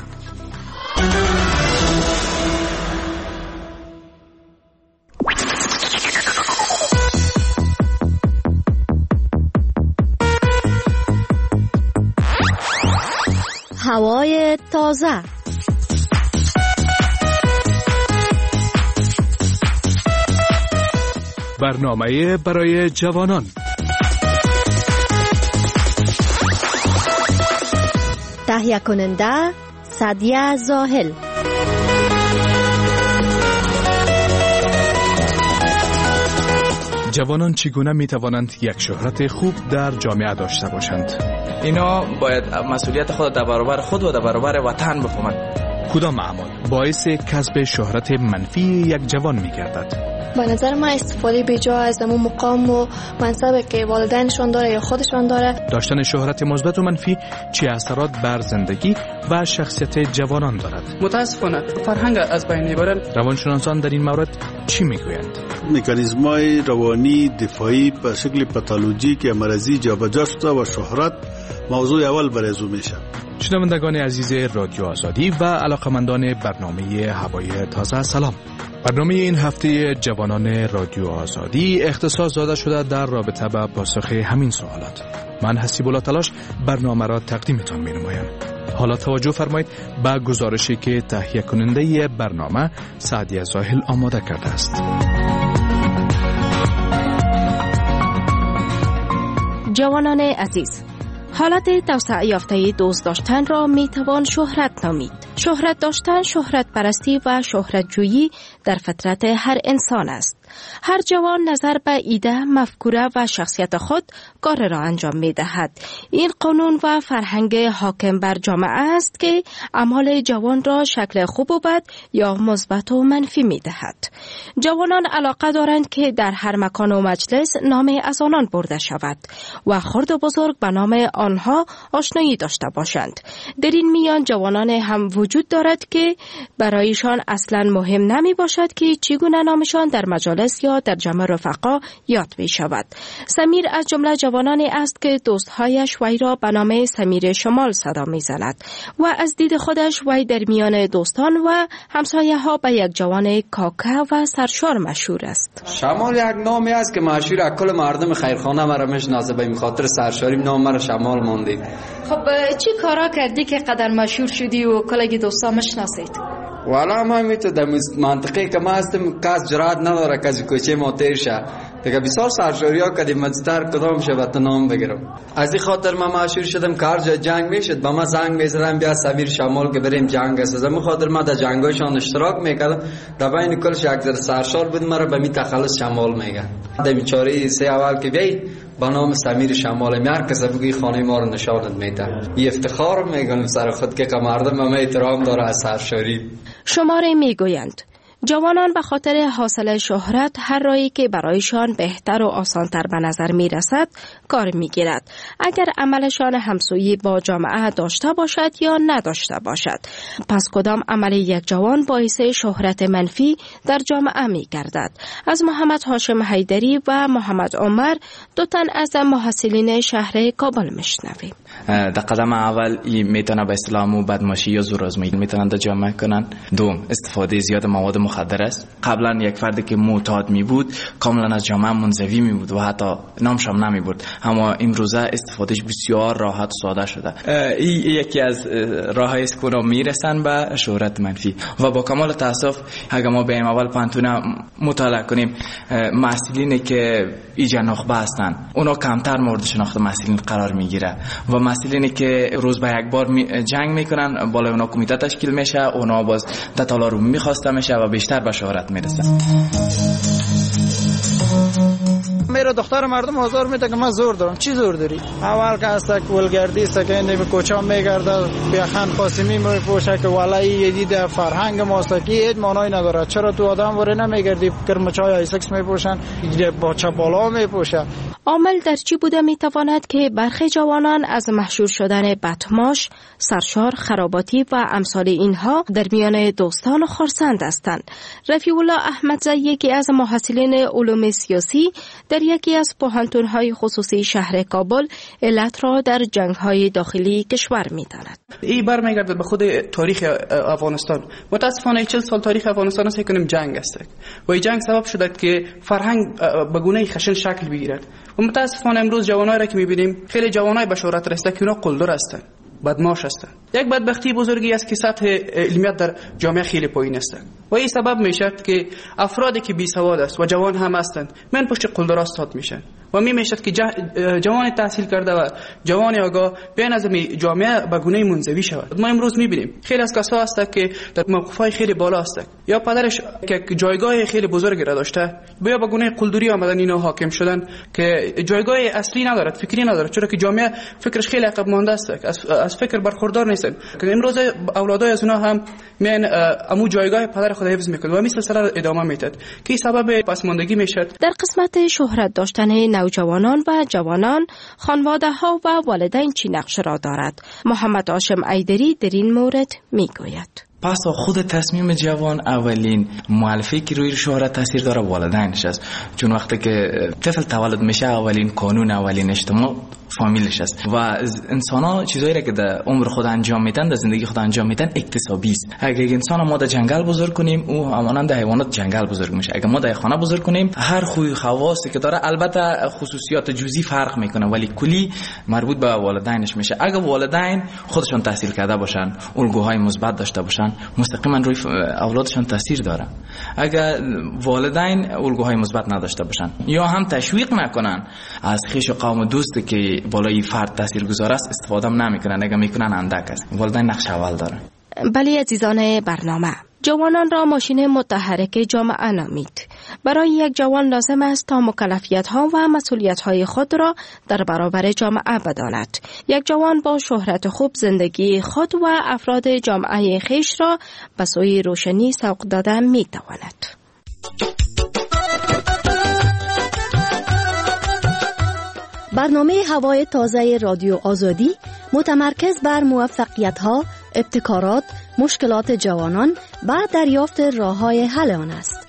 هوای تازه، برنامه برای جوانان، تهیه کننده سعدیه زاهل. جوانان چگونه می توانند یک شهرت خوب در جامعه داشته باشند؟ اینا باید مسئولیت خود در برابر خود و در برابر وطن بفهمند. کدام اعمال باعث کسب شهرت منفی یک جوان می گردد؟ به نظر من استفاده بیجا از اون مقام و منصبی که والدینشون داره یا خودشون داره. داشتن شهرت مثبت و منفی چه اثرات بر زندگی و شخصیت جوانان دارد؟ متاسفانه فرهنگ از بین میبرند. روانشناسان در این مورد چی میگویند؟ مکانیزم‌های روانی دفاعی به شکل پاتولوژیک یا مرضی جابجا شده و شهرت موضوع اول برای میشه. شنوندگان عزیز رادیو آزادی و علاقمندان برنامه هوای تازه، سلام. برنامه این هفته جوانان رادیو آزادی اختصاص داده شده در رابطه با پاسخ همین سوالات. من حسیب الله تلاش برنامه را تقدیمتان می نمایم. حالا توجه فرمایید به گزارشی که تهیه کننده برنامه سعدیه زاهل آماده کرده است. جوانان عزیز، حالت توسعه یافته دوست داشتن را می توان شهرت نامید. شهرت داشتن، شهرت پرستی و شهرت جویی در فطرت هر انسان است. هر جوان نظر به ایده، مفکوره و شخصیت خود کار را انجام می دهد. این قانون و فرهنگ حاکم بر جامعه است که اعمال جوان را شکل خوب و بد یا مثبت و منفی می دهد. جوانان علاقه دارند که در هر مکان و مجلس نام از آنان برده شود و خرد و بزرگ به نام آنها آشنایی داشته باشند. در این میان جوانان هم وجود دارد که برایشان اصلا مهم نمی باشد که چگونه نامشان در مجالس یا در جمع رفقا یاد می شود. سمیر از جمله جوانانی است که دوستهایش وی را به نام سمیر شمال صدا می زند و از دید خودش وی در میان دوستان و همسایه ها به یک جوان کاکه و سرشار مشهور است. شمال یک نامی است که مشهور از کل مردم خیرخانه مرا میشناسه، به این خاطر سرشاری نام مرا شمال مانده. خب چی کارا کردی که قدر مشهور شدی و کلگی دوستا مشناسید؟ والا ما میتو در منطقه که ما هستم کس جرات نداره کسی کوچه ما تیر شه. دیگه بسیار سرشاری‌ها کردیم مزدر کدام شبت نام بگیرم. از این خاطر من مشهور شدم که هر جا جنگ میشد با من زنگ میزدم بیا سمیر شمال که بریم جنگ است. از خاطر من در جنگایشان اشتراک میکردم. در بین کلش یک ذره سرشار بود مرا به می تخلص شمال میگن. در بیچاره سه اول که بیای با نام سمیر شمال میار کسی بگی خانه ما رو نشانت میده. این افتخار میگم سر خود که مردم همه احترام داره از سرشاری. شماره میگویند جوانان به خاطر حاصل شهرت هر راهی که برایشان بهتر و آسانتر به نظر می رسد کار می گیرد. اگر عملشان همسویی با جامعه داشته باشد یا نداشته باشد. پس کدام عمل یک جوان باعث شهرت منفی در جامعه می گردد. از محمد هاشم حیدری و محمد عمر دو تن از محصلین شهر کابل میشنویم. در قدم اول میتونه به اسلام و بدماشی یا زورآزمایی میتونن در جامعه کنن. دوم استفاده زیاد مواد مخدر است. قبلا یک فردی که معتاد می بود کاملا از جامعه منزوی می بود و حتی نامش هم نمی برد، اما امروزه استفادهش بسیار راحت و ساده شده. این یکی از راه‌هایی است که میرسن به شهرت منفی و با کمال تاسف اگر ما بریم اول پانتون مطالعه کنیم محصلینی که ایجا نخبه هستن اونا کمتر مورد شناخت محصلین قرار میگیره و محصلینی که روز به یک بار جنگ میکنن بالای اونا کمیته تشکیل میشه، اونا باز در تالار عمومی میخواسته میشه و بیشتر به شهرت میرسن. میره دختر مردم آزار میده که من زور دارم. چی زور داری؟ اول که هست ولگردی است که این کوچا میگرده بیخان قاسمی میپوشه که والای یدید فرهنگ ماست که هیچ معنی نداره. چرا تو آدم وره نمیگردی کرمچای ایسکس میپوشن با چپالا میپوشه. عامل در چی بوده میتواند که برخی جوانان از محشور شدن بدماش، سرشار، خراباتی و امثال اینها در میان دوستان و خرسند هستند؟ رفیع الله احمدزی یکی از محصلین علوم سیاسی در یکی از پوهنتون‌های خصوصی شهر کابل علت را در جنگ‌های داخلی کشور می‌داند. این برمیگرده به خود تاریخ افغانستان. متاسفانه 40 سال تاریخ افغانستان است که کنیم جنگ است و این جنگ سبب شده که فرهنگ به گونه خشن شکل بگیرد و متاسفانه امروز جوانایی را که می‌بینیم خیلی جوانای به شهرت رسیده که اونا قلدر هستند، بدماش هستند. یک بدبختی بزرگی است که سطح علمیت در جامعه خیلی پایین است و این سبب میشد که افرادی که بی سواد است و جوان هم هستند من پشت قلدرها استاد میشن و میشد که جوان تحصیل کرده و جوان آگاه بین از جامعه به گونه منزوی شود. ما امروز میبینیم خیلی از کسا هست که در موقف‌های خیلی بالا است یا پدرش که جایگاه خیلی بزرگی را داشته یا به گونه قلدری آمدن اینا حاکم شدن که جایگاه اصلی ندارد، فکری ندارد، چرا که جامعه فکرش خیلی عقب مانده است، از فکر برخوردار نیستن. که امروز اولادای از اونها هم من امو جایگاه پدر خود حفظ میکنه و مثل سر ادامه میداد که سبب پسماندگی میشد. در قسمت شهرت داشتن نوجوانان و جوانان خانواده ها و والدین چی نقش را دارد؟ محمد هاشم حیدری در این مورد میگوید. پس خود تصمیم جوان اولین مؤلفه‌ای که روی شهرت تاثیر داره والدینش است، چون وقتی که طفل تولد میشه اولین قانون اولین اجتماع فامیلش است و انسان‌ها چیزایی را که در عمر خود انجام میدن در زندگی خود انجام میدن اکتسابی است. اگر انسان ما در جنگل بزرگ کنیم او همانند حیوانات جنگل بزرگ میشه. اگر ما در خانه بزرگ کنیم هر خوی خواصی که داره البته خصوصیات جزئی فرق میکنه ولی کلی مربوط به والدینش میشه. اگر والدین خودشون تحصیل کرده باشن، الگوهای مثبت داشته باشن، مستقیما روی اولادشون تاثیر داره. اگر والدین الگوهای مثبت نداشته باشن یا هم تشویق نکنن از خویش و قوم و دوستی که بالای فرد تاثیرگذار است استفاده نمیکنن، اگر میکنن اندک است. والدین نقش اول داره. بله عزیزان برنامه، جوانان را ماشین متحرک جامعه نامید. برای یک جوان لازم است تا مکلفیت‌ها و مسئولیت‌های خود را در برابر جامعه بداند. یک جوان با شهرت خوب زندگی خود و افراد جامعه خیش را به سوی روشنی سوق دادن می‌تواند. برنامه هوای تازه رادیو آزادی متمرکز بر موفقیت‌ها، ابتکارات، مشکلات جوانان و دریافت راه‌های حل آن است.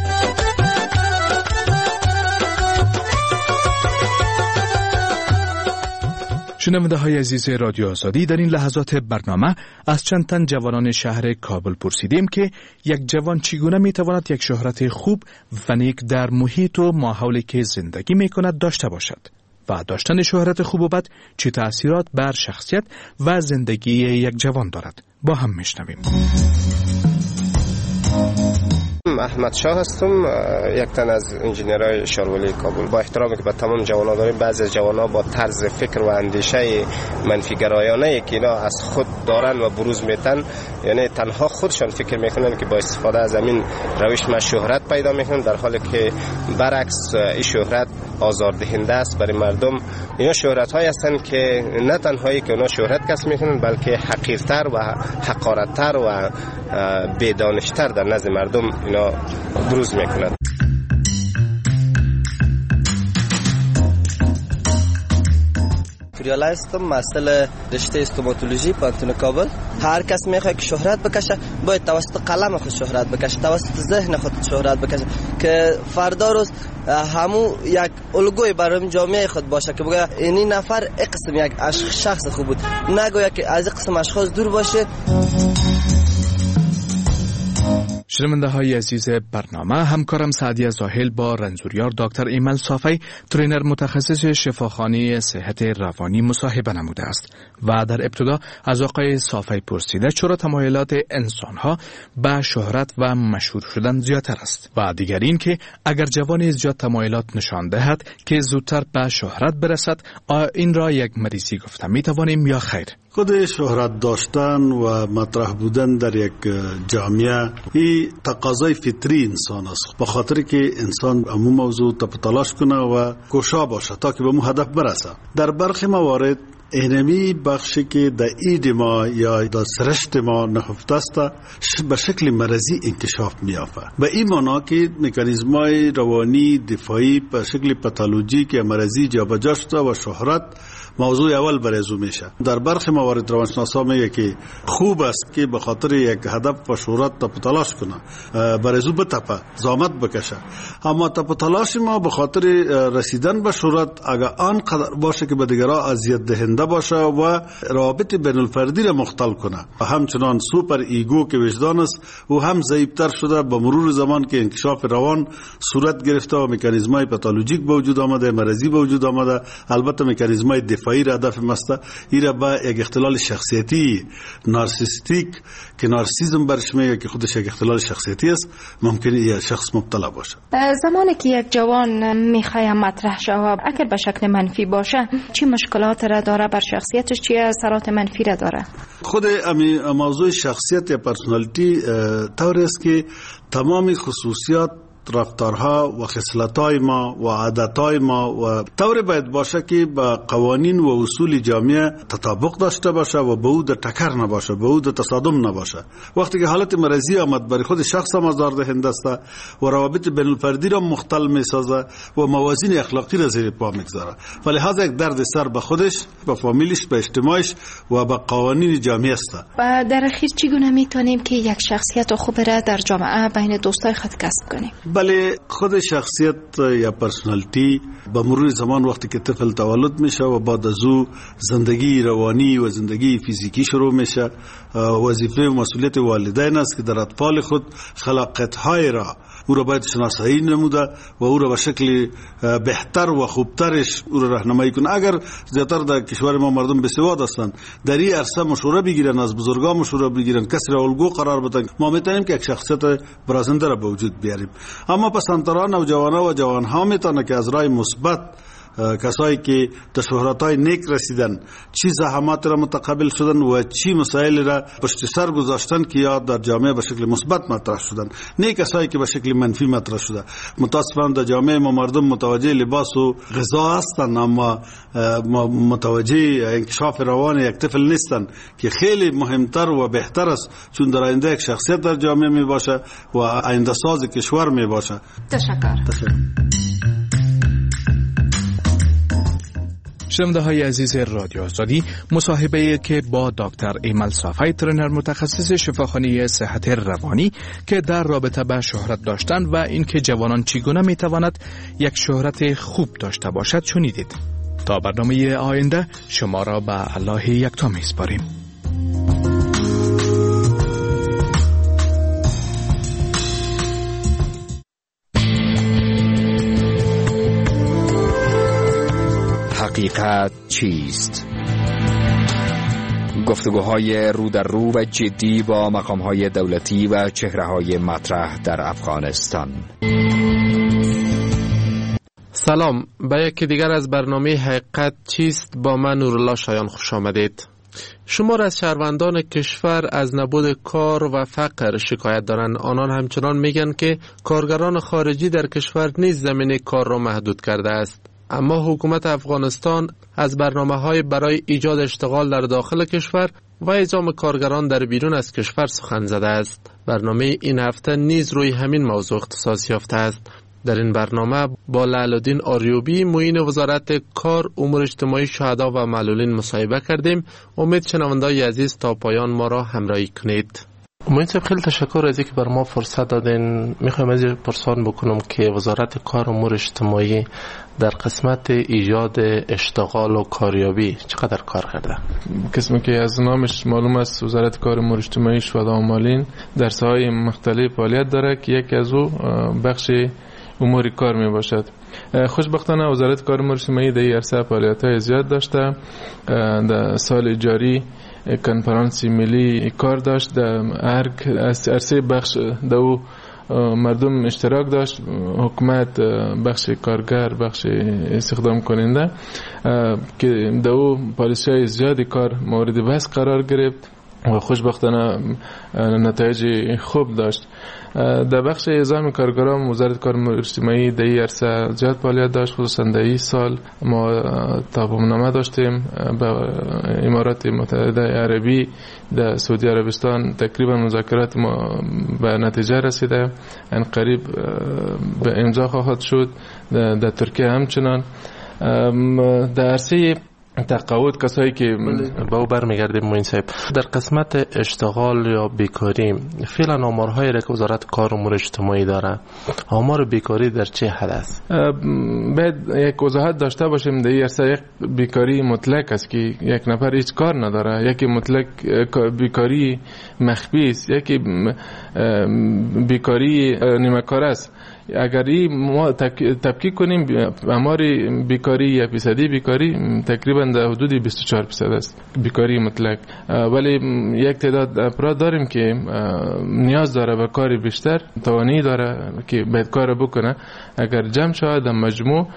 شنونده های عزیز رادیو آزادی، در این لحظات برنامه از چند تن جوانان شهر کابل پرسیدیم که یک جوان چگونه میتواند یک شهرت خوب و نیک در محیط و ماحولی که زندگی میکند داشته باشد و داشتن شهرت خوب و بد چه تأثیرات بر شخصیت و زندگی یک جوان دارد. با هم میشنویم. نام احمد شاه هستم، یک تن از انجینرهای شارولی کابل. با احترامی که به تمام جوانان داریم، بعضی از جوانان با طرز فکر و اندیشه منفیگرایانه که اینا از خود دارن و بروز میتن، یعنی تنها خودشان فکر میکنن که با استفاده از همین روش ما شهرت پیدا میکنن، در حالی که برعکس این شهرت آزاردهنده است برای مردم. اینا شهرت های هستن که نه تنهایی که اونا شهرت کسب میکنن، بلکه حقیرتر و حقارتر و بیدانشتر در نزد مردم اینا بروز میکنن. کریالا هستم، مسئول رشته استوماتولوژی پانتون کابل. هر کس میخواد که شهرت بکشه باید توسط قلم خود شهرت بکشه، توسط ذهن خود شهرت بکشه، که فردا روز همو یک الگوی برای جامعه خود باشه که بگه این نفر یک قسم یک شخص خوب بود، نگویا که از این قسم اشخاص دور باشه. شنونده های عزیز برنامه، همکارم سعدیه زاهل با رنزوریار دکتر ایمل صافی، ترینر متخصص شفاخانه صحت روانی مصاحبه نموده است و در ابتدا از آقای صافی پرسیده چرا تمایلات انسانها به شهرت و مشهور شدن زیادتر است و دیگر این که اگر جوانی زیاد تمایلات نشان دهد که زودتر به شهرت برسد، این را یک مریضی گفته می توانیم یا خیر؟ خود شهرت داشتن و مطرح بودن در یک جامعه این تقاضای فطری انسان است، به خاطر که انسان امو موضوع تلاش کنه و کوشا باشه تا که به مو هدف برسه. در برخی موارد اینمی بخشی که در اید ما یا در سرشت ما نهفته است به شکل مرضی انکشاف می‌یافته. به این معنا که مکانیزم‌های روانی دفاعی به شکل پاتولوژیک یا مرضی جابجا شده و شهرت موضوع اول برازو میشه. در برخی موارد روانشناسا میگه که خوب است که به خاطر یک هدف و شهرت تلاش کنه، برازو بتپه، زحمت بکشه. اما تلاش ما به خاطر رسیدن به شهرت اگر آنقدر باشه که به دیگران اذیت دهنده باشه و روابط بین الفردی را مختل کنه، و همچنان سوپر ایگو که وجدان است و هم ضعیف‌تر شده به مرور زمان که انکشاف روان صورت گرفته و مکانیزم‌های پاتولوژیک به وجود آمده، مرضی به وجود آمده. البته مکانیزم‌های دفاعی را هدف مسته ایرا با یک اختلال شخصیتی نارسیستیک که نارسیسم برش میگه که خودش یک اختلال شخصیتی است، ممکنه یه شخص مبتلا باشه. زمانی که یک جوان میخواد مطرح شود اگر به شکل منفی باشه، چی مشکلات را داره بر شخصیتش، چی اثرات منفی را داره؟ خود موضوع شخصیت یا پرسونالیتی طوری است که تمام خصوصیات رفتارها و خصلت‌های ما و عادت‌های ما و طوری باید باشه که با قوانین و اصول جامعه تطابق داشته باشه و به او در تکر نباشه، به او در تصادم نباشه. وقتی که حالت مرضی آمد برای خود شخص هم آزاردهنده است و روابط بین الفردی را مختل می‌سازه و موازین اخلاقی را زیر پا می‌گذاره، ولی هذا یک درد سر به خودش، به فامیلش، به اجتماعش و به قوانین جامعه است. و در اخیر چگونه می‌تونیم که یک شخصیت خوب را در جامعه بین دوستای خود کسب کنیم؟ بله، خود شخصیت یا پرسونالیتی با مرور زمان وقتی که طفل تولد میشه و بعد از او زندگی روانی و زندگی فیزیکی شروع میشه، وظیفه و مسئولیت والدین است که در اطفال خود خلاقیت‌های را او را باید شناسایی نموده و او را به شکل بهتر و خوبترش او را راهنمایی کنه. اگر زیادتر در کشور ما مردم بسواد هستند، در این عرصه مشوره بگیرن، از بزرگان مشوره بگیرن، کسی را الگو قرار بدن، ما میتونیم که یک شخصیت برازنده را به وجود بیاریم. اما پسندتران و جوانها میتونه که از راه مثبت کسایی که در شهرت‌های نیک رسیدن چی زحمات را متقبل شدن و چی مسائل را پشت سر گذاشتن که یا در جامعه به شکل مثبت مطرح شدن، نه کسایی که به شکل منفی مطرح شده. متاسفانه در جامعه ما مردم متوجه لباس و غذا هستند اما متوجه انکشاف روان یک طفل نیستند که خیلی مهمتر و بهتر است، چون در آینده یک شخصیت در جامعه می باشه و آینده ساز کشور می باشه. تشکر. شنونده های عزیز رادیو آزادی، مصاحبه که با دکتر ایمل صافی، ترینر متخصص شفاخانه صحت روانی که در رابطه با شهرت داشتن و اینکه جوانان چگونه میتواند یک شهرت خوب داشته باشد شنیدید. تا برنامه آینده شما را به الله یکتا میسپاریم. حقیقت چیست؟ گفتگوهای رو در رو و جدی با مقامهای دولتی و چهره‌های مطرح در افغانستان. سلام، به یکی دیگر از برنامه حقیقت چیست با من نورالله شایان خوش آمدید. شمار از شهروندان کشور از نبود کار و فقر شکایت دارند. آنان همچنان میگن که کارگران خارجی در کشور نیز زمینه کار را محدود کرده است. اما حکومت افغانستان از برنامه‌های برای ایجاد اشتغال در داخل کشور و اعزام کارگران در بیرون از کشور سخن زده است. برنامه این هفته نیز روی همین موضوع اختصاص یافته است. در این برنامه با لعلالدین آریوبی معین وزارت کار، امور اجتماعی، شهدا و معلولین مصاحبه کردیم. امید شنوندگان عزیز تا پایان ما را همراهی کنید. معین صاحب، خیلی تشکر از اینکه بر ما فرصت دادین. میخوایم از پرسان بکنم که وزارت کار، امور اجتماعی در قسمت ایجاد اشتغال و کاریابی چقدر کار کرده؟ قسمی که از نامش معلوم است، وزارت کار، امور اجتماعی، شهدا و معلولین در ساحه‌های مختلف فعالیت داره که یکی از او بخش امور کار می باشد. خوشبختانه وزارت کار، امور اجتماعی در این عرصه فعالیت‌های زیاد داشته. در سال جاری کنفرانس ملی کار داشت، در هر عرصه بخش دو مردم اشتراک داشت، حکومت، بخش کارگر، بخش استخدام کننده، که دو پالیسی‌های زیادی کار مورد بحث قرار گرفت و خوشبختانه نتایج خوب داشت. در بخش اعزام کارگران وزارت کار، امور اجتماعی در این عرصه زیاد فعالیت داشت. خصوصا در این سال ما تفاهم‌نامه داشتیم با امارات متحده عربی، در سعودی عربستان تقریبا مذاکرات ما به نتیجه رسیده، ان قریب به امضا خواهد شد. در ترکیه همچنان. در عرصه تقاعد کسایی که با او برمیگردیم معین صاحب، در قسمت اشتغال یا بیکاری فعلا آمارهایی را که وزارت کار، امور اجتماعی داره، آمار بیکاری در چه حد است؟ باید یک وضاحت داشته باشیم. در این عرصه یک بیکاری مطلق است که یک نفر هیچ کار نداره، یکی مطلق بیکاری مخفی است، یکی بیکاری نیمه کار است. اگر ما تفکیک کنیم آمار بیکاری یا فیصدی بیکاری تقریبا در حدود 24% است، بیکاری مطلق. ولی یک تعداد افراد داریم که نیاز داره به کار بیشتر، توانی داره که باید کار بکنه. اگر جمع شود در مجموع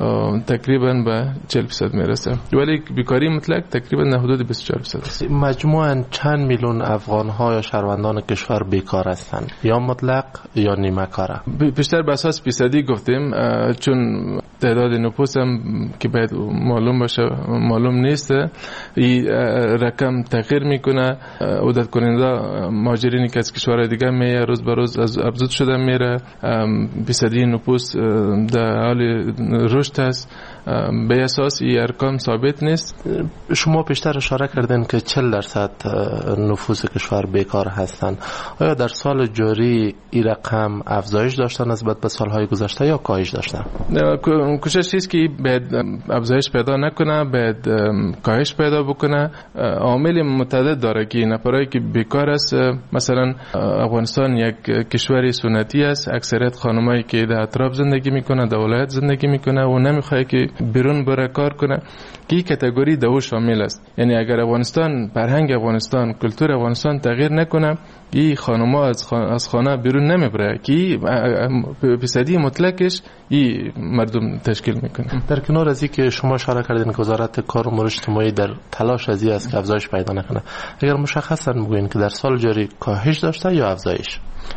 تقریبا به 40% میرسه، ولی بیکاری مطلق تقریبا در حدود 24% است. مجموعاً چند میلیون افغان ها یا شهروندان کشور بیکار هستند، یا مطلق یا نیمه کاره؟ بیشتر به اساس فیصدی گفتیم، چون تعداد نفوس هم که باید معلوم باشه معلوم نیست. این رقم تغییر میکنه. عدت کننده مهاجرینی که از کشورهای دیگه میاد روز به روز افزود شده میره. فیصدی نفوس در حال رشد است. به اساس این ارقام ثابت نیست. شما پیشتر اشاره کردین که 40% نفوس کشور بیکار هستند. آیا در سال جاری این رقم افزایش داشتن نسبت به سالهای گذشته یا کاهش داشتن؟ کوشش است که باید افزایش پیدا نکنه، باید کاهش پیدا بکنه. عامل متعدد داره که نفرایی که بیکار است، مثلا افغانستان یک کشور سنتی است، اکثریت خانمایی که در اطراف زندگی میکنه، در ولایت زندگی میکنه و نمیخواد که بیرون بره کار کنه، که این کاتگوری دو شامل است. یعنی اگر افغانستان، فرهنگ افغانستان، کلتور افغانستان تغییر نکنه، این خانم‌ها از خانه بیرون نمیبره، که فیصدی مطلقش این مردم تشکیل میکنه. در کنار از اینکه شما اشاره کردین که وزارت کار و امور اجتماعی در تلاش از این است که افزایش پیدا نکنه، اگر مشخصا بگوین که در سال جاری کاهش داشته یا افزایش؟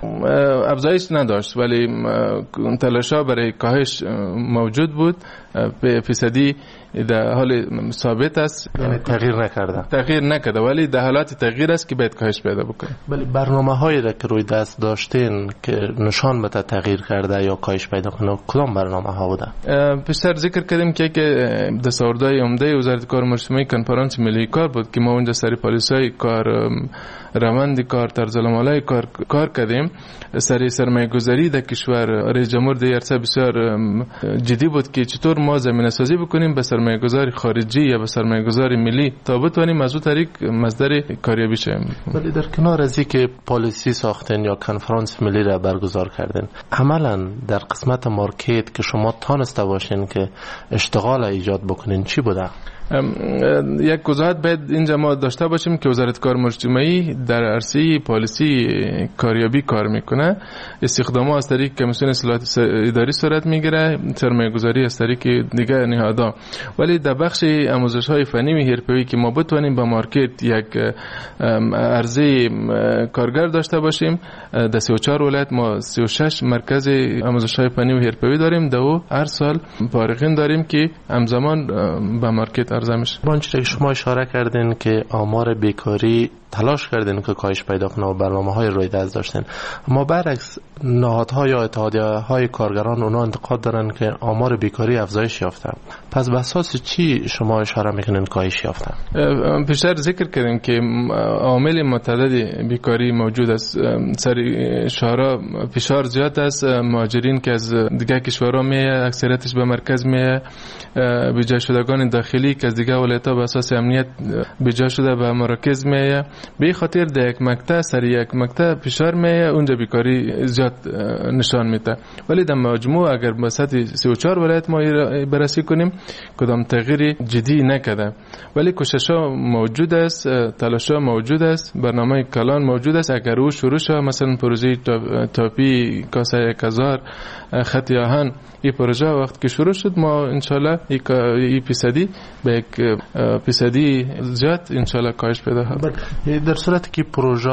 افزایش نداشت، ولی تلاش‌ها برای کاهش موجود بود. به فیصدی در حال ثابت است، یعنی تغییر نکرده، ولی در حالت تغییر است که باید کاهش پیدا بکنه. ولی برنامه‌هایی را که روی دست داشتین که نشان بده تغییر کرده یا کاهش پیدا کنه، کدام برنامه‌ها بوده؟ پیشتر ذکر کردیم که دستاوردهای عمده وزارت کار و امور اجتماعی کنفرانس ملی کار بود که ما اونجا سری پالیسی‌های کار، روند کار، طرزالعمل‌های کار کردیم. سری سرمایه‌گذاری در کشور رئیس جمهور در عرصه بسیار جدی بود که چطور ما زمینه‌سازی بکنیم به سرمایه‌گذاری خارجی یا به سرمایه‌گذاری ملی تا بتوانیم از اون طریق مصدر کاریابی شیم. ولی در کنار از اینکه پالیسی ساختین یا کنفرانس ملی را برگزار کردین، عملاً در قسمت مارکت که شما تانسته باشین که اشتغال ایجاد بکنین چی بوده؟ یک وضاحت باید اینجا ما داشته باشیم که وزارت کار اجتماعی در عرصه پالیسی کاریابی کار میکنه. استخدامات از طریق کمیسیون اصلاحات اداری صورت میگیره، سرمایه‌گذاری از طریق دیگه نهادها، ولی در بخش آموزش‌های فنی و حرفه‌ای که ما بتونیم با مارکت یک عرضه کارگر داشته باشیم، در 34 ولایت ما 36 مرکز آموزش‌های فنی و حرفه‌ای داریم، دو هر سال فارغین داریم که همزمان به مارکت عرضه میشه. آنچه که شما اشاره کردین که آمار بیکاری تلاش کردین که کاهش پیدا کنه و برنامه‌های رویداد داشتین، اما برعکس نهادها یا اتحادیه‌های کارگران اونا انتقاد دارن که آمار بیکاری افزایش یافته. پس به اساس چی شما اشاره میکنین کاهش یافته؟ پیشتر ذکر کردیم که عوامل متعدد بیکاری موجود است. سر شهرها فشار زیاد است، مهاجرین که از دیگه کشورها میه اکثریتش به مرکز میه، بیجا شدگان داخلی که از دیگه ولایت‌ها به اساس امنیت بیجا شده به مراکز میه. به خاطر در یک مقطع سر یک مقطع فشار میه، اونجا بیکاری زیاد نشان میده. ولی در مجموع اگر به سطح 34 ولایت ما بررسی کنیم کدام تغییری جدی نکرده، ولی کوشش‌ها موجود است، تلاش‌ها موجود است، برنامه کلان موجود است. اگر او شروع شد مثلا پروژه تاپی کاسه 1000 خط آهن، این پروژه وقت که شروع شد ما انشالله این فیصدی به یک فیصدی زیاد انشالله کاهش پیدا خواهد. در صورتی که پروژه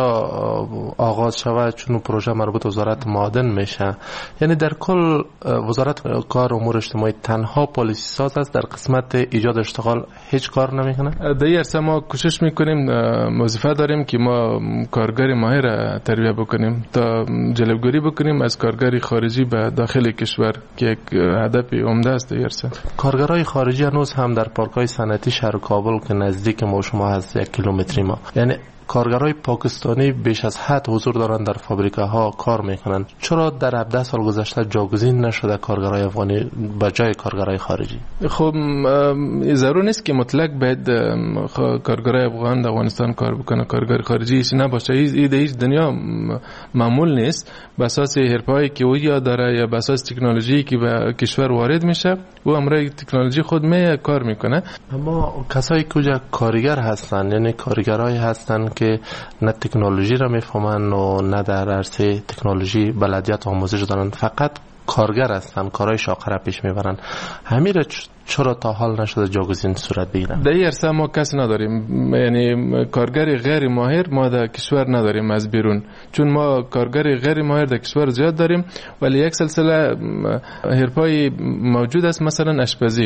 آغاز شود، چون پروژه مربوط وزارت معادن میشه، یعنی در کل وزارت کار و امور اجتماعی تنها پالیسی ساز است در قسمت ایجاد اشتغال هیچ کار نمیکنه؟ در این عرصه ما کوشش میکنیم، وظیفه داریم که ما کارگر ماهر تربیت بکنیم تا جلبگیری بکنیم از کارگر خارجی به داخل کشور که یک هدف عمده است در عرصه. کارگرای خارجی هنوز هم در پارک‌های صنعتی شهر کابل که نزدیک ما شما هست 1 کیلومتری ما، یعنی کارگرای پاکستانی بیش از حد حضور دارن در فابریکاها کار میکنن. چرا در 17 سال گذشته جاگزین نشده کارگرای افغانی به جای کارگرای خارجی؟ خب ضرور نیست که مطلق باید کارگرای افغان در افغانستان کار بکنه، کارگر خارجی ایش نباشه. هیچ دنیا معمول نیست. به اساس حرفه‌ای که او یا داره یا به اساس تکنولوژی که به کشور وارد میشه او امروز تکنولوژی خود می کار میکنه. اما کسایی که کارگر هستن، یعنی کارگرای هستن که نه تکنولوژی را میفهمن و نه در عرصه تکنولوژی بلدیت آموزش دارن، فقط کارگر هستن، کارهای شاقه را پیش میبرن، همین را چرا تا حال نشده جاگزین صورت بگیرن؟ در این عرصه ما کس نداریم، یعنی کارگر غیر ماهر ما در کشور نداریم از بیرون، چون ما کارگر غیر ماهر در کشور زیاد داریم، ولی یک سلسله حرفه‌ای موجود است، مثلا آشپزی.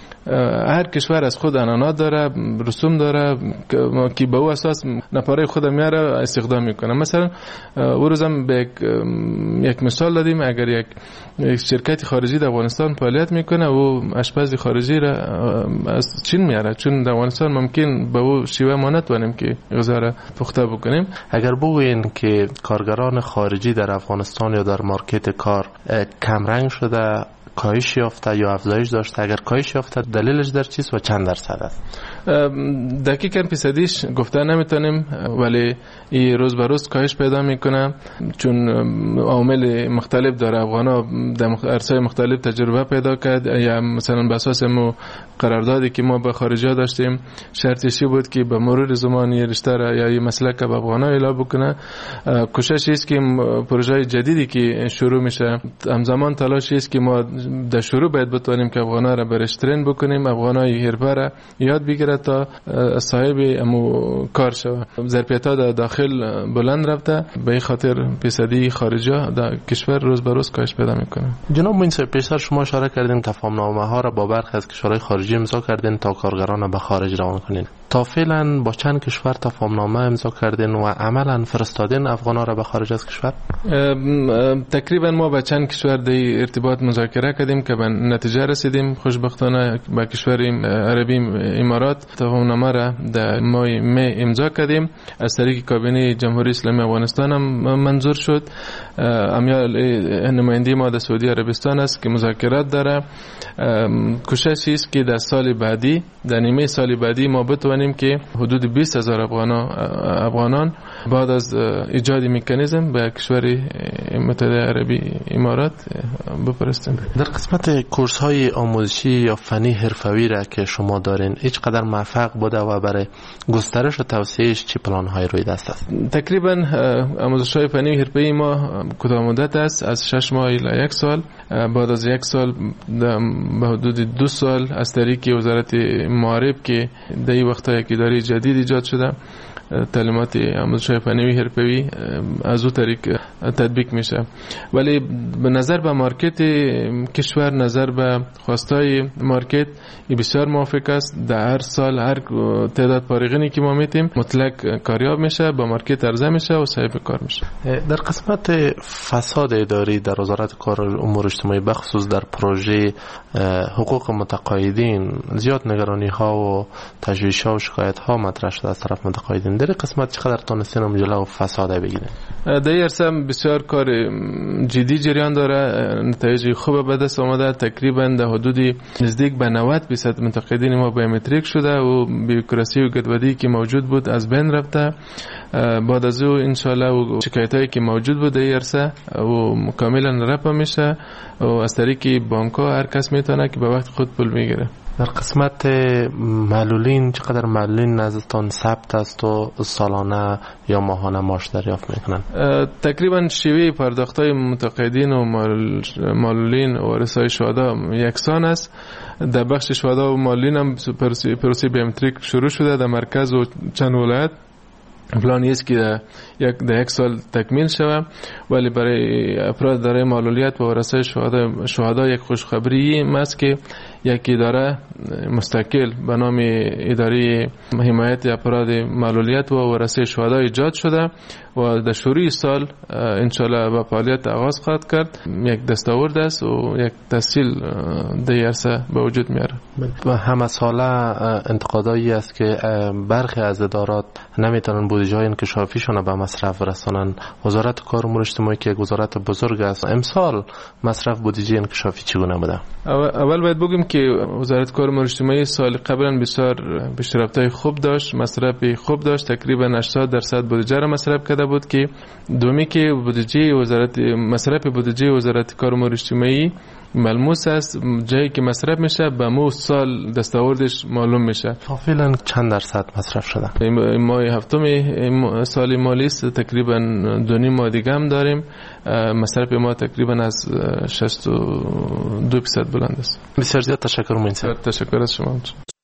هر کشور از خود عنعنات داره، رسوم داره که به او اساس نفره خود میاره استخدام میکنه. مثلا او روزم به یک مثال دادیم، اگر یک شرکت خارجی در افغانستان فعالیت میکنه و آشپز خارجی را از چین میاره، چون در افغانستان ممکن به او شیوه ما نتوانیم که غذا را پخته بکنیم. اگر بگوین که کارگران خارجی در افغانستان یا در مارکت کار کم رنگ شده، کاهش یافته یا افزایش داشته، اگر کاهش یافته دلیلش در چیست و چند درصد است؟ دقیقاً فیصدیش گفته نمیتونیم، ولی این روز به روز کاهش پیدا میکنه، چون عوامل مختلف داره. افغانا در عرصه‌های مختلف تجربه پیدا کرد، یا مثلا به اساس قراردادی که ما با خارجی داشتیم شرطش بود که به مرور زمان یه رشته را یا یه مسلک به افغانا اعلام بکنه. کوشش است که پروژه جدیدی که شروع میشه همزمان تلاش است که ما در شروع باید بتونیم که افغانا را برش ترین بکنیم، افغانای حرفه را یاد بگیره تا صاحب امو کار شود. ظرفیت‌ها در داخل بلند رفته، به این خاطر فیصدی خارجی‌ها در کشور روز به روز کاهش پیدا میکنه. جناب منصف، پیشتر شما اشاره کردین تفاهم‌نامه‌ها را با برخی از کشورهای خارجی امضا کردین تا کارگران را به خارج روان کنین. تا فعلا با چند کشور تفاهم‌نامه امضا کردین و عملاً فرستادین افغانا را به خارج از کشور؟ تقریبا ما با چند کشور در ارتباط مذاکره کردیم که به نتیجه رسیدیم. خوشبختانه با کشور عربی امارات تفاهم‌نامه را در ماه می امضا کردیم، از طریق کابینه جمهوری اسلامی افغانستان هم منظور شد. امیال نماینده ما در سعودی عربستان است که مذاکرات داره. کوشش است که در سال بعدی، در نیمه سال بعدی ما بتوانیم بمانیم که حدود 20,000 افغانان بعد از ایجاد مکانیزم به کشور متحده عربی امارات بفرستیم. در قسمت کورس های آموزشی یا فنی حرفوی را که شما دارین هیچ قدر موفق بوده و برای گسترش و توسعهش چه پلان های روی دست است؟ تقریبا آموزش های فنی حرفه‌ای ما کوتاه مدت است، از 6 ماه الی 1 سال. بعد از 1 سال به حدود 2 سال از طریق وزارت معارف که در این وقتا یک اداره جدید ایجاد شده، تعلیمات آموزش فنی حرفه‌ای از اون طریق تطبیق میشه. ولی به نظر به مارکت کشور، نظر به خواستای مارکت بسیار موافق است. در هر سال هر تعداد فارغینی که ما میتیم مطلق کاریاب میشه، با مارکت عرضه میشه و صاحب کار میشه. در قسمت فساد اداری در وزارت کار و امور اجتماعی بخصوص در پروژه حقوق متقاعدین زیاد نگرانی ها و تشویش ها و شکایت ها مطرح شده از طرف متقاعدین. در قسمت چقدر تونستین جلو فساد بگیرین؟ در این عرصه بسیار کار جدی جریان داره، نتایج خوب به دست آمده. تقریبا در حدود نزدیک به 90% متقاعدین ما بیومتریک شده و بیوکراسی و گدودی که موجود بود از بین رفته. بعد از او انشالله و شکایتایی که موجود بود در این عرصه و کاملا رفع میشه و از طریق بانک ها هر کس میتونه که به وقت خود پول میگیره. در قسمت معلولین چقدر معلولین نزدتان ثبت است و سالانه یا ماهانه معاش دریافت میکنن؟ تقریبا شیوه پرداختای متقاعدین و معلولین و ورثه‌های شهدا یکسان است. در بخش شهدا و معلولین هم پروسه بیومتریک شروع شده در مرکز و چند ولایت. پلان است که در 1 سال تکمیل شود، ولی برای افراد دارای معلولیت و ورثه شهدا یک خوشخبری است که یک اداره مستقل به نام اداره حمایت افراد معلولیت و ورثه شهدا ایجاد شده و در شروع سال انشالله به فعالیت آغاز خواهد کرد. یک دستاورد است و یک تسهیل در عرصه به وجود میاره. و همه ساله انتقادایی است که برخی از ادارات نمیتونن بودجه های انکشافیشون به مصرف برسانن. وزارت کار و امور اجتماعی که یک وزارت بزرگ است، امسال مصرف بودجه انکشافی چگونه بوده؟ اول باید بگیم که وزارت کار و امور اجتماعی سال قبلا بسیار پیشرفت‌های خوب داشت، مصرف خوب داشت. تقریبا 80% بودجه را مصرف کرده بود. که دومی که بودجه وزارت مصرف بودجه وزارت کار و امور اجتماعی ملموس است، جایی که مصرف میشه به مو سال دستاوردش معلوم میشه. فعلا چند درصد مصرف شده؟ ما هفتم سال مالی است، تقریبا 2.5 ماه دیگه هم داریم. مصرف ما تقریبا از 62% بلند است. بسیار زیاد تشکر مهندس. تشکر از شما.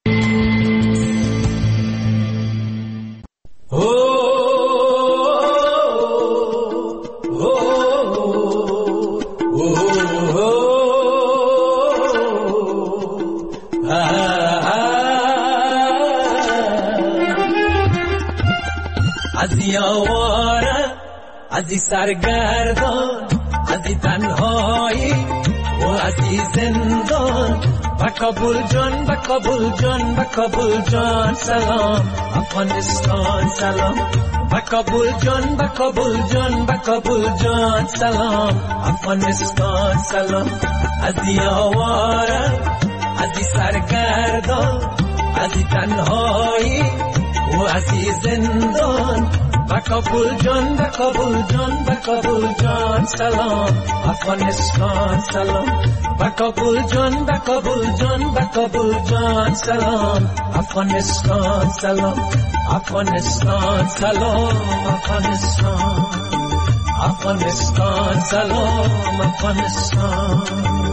از یاواره از سرگردان از تنهایی و از زندان با کابل جان با کابل جان با کابل جان سلام افغانستان سلام با کابل جان با کابل جان با کابل جان سلام افغانستان سلام از یاواره از سرگردان از تنهایی و از زندان با کابل جان با کابل جان با کابل جان سلام افغانستان سلام با کابل جان با کابل جان با کابل جان سلام افغانستان سلام افغانستان سلام افغانستان افغانستان سلام افغانستان.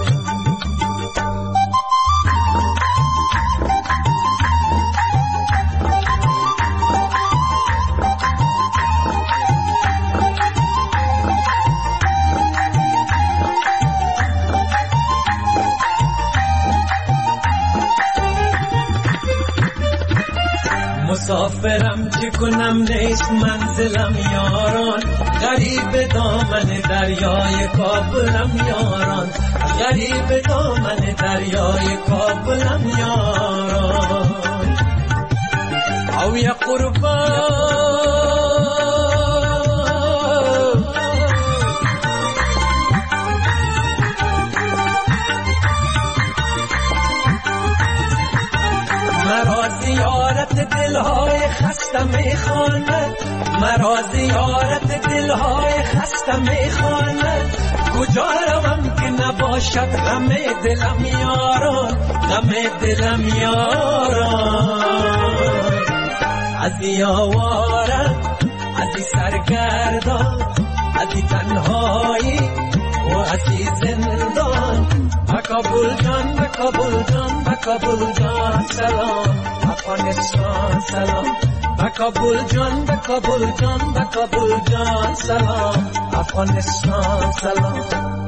مسافرم چه کنم نیست منزلم یاران غریب دامن دریای کابلم یاران غریب دامن دریای کابلم یاران او یا قربان مرا زیارت زیارت دلهای خسته میخواند، مرا زیارت دلهای خسته میخواند. کجا روم که نباشد غم دلم یاران، غم دلم یاران. از این آواره، از این سرگردان، از این تنهایی و از این زندان. به کابل جان، به کابل جان، به کابل جان سلام، افغانستان سلام. به کابل جان، به کابل جان، به کابل جان سلام، افغانستان سلام.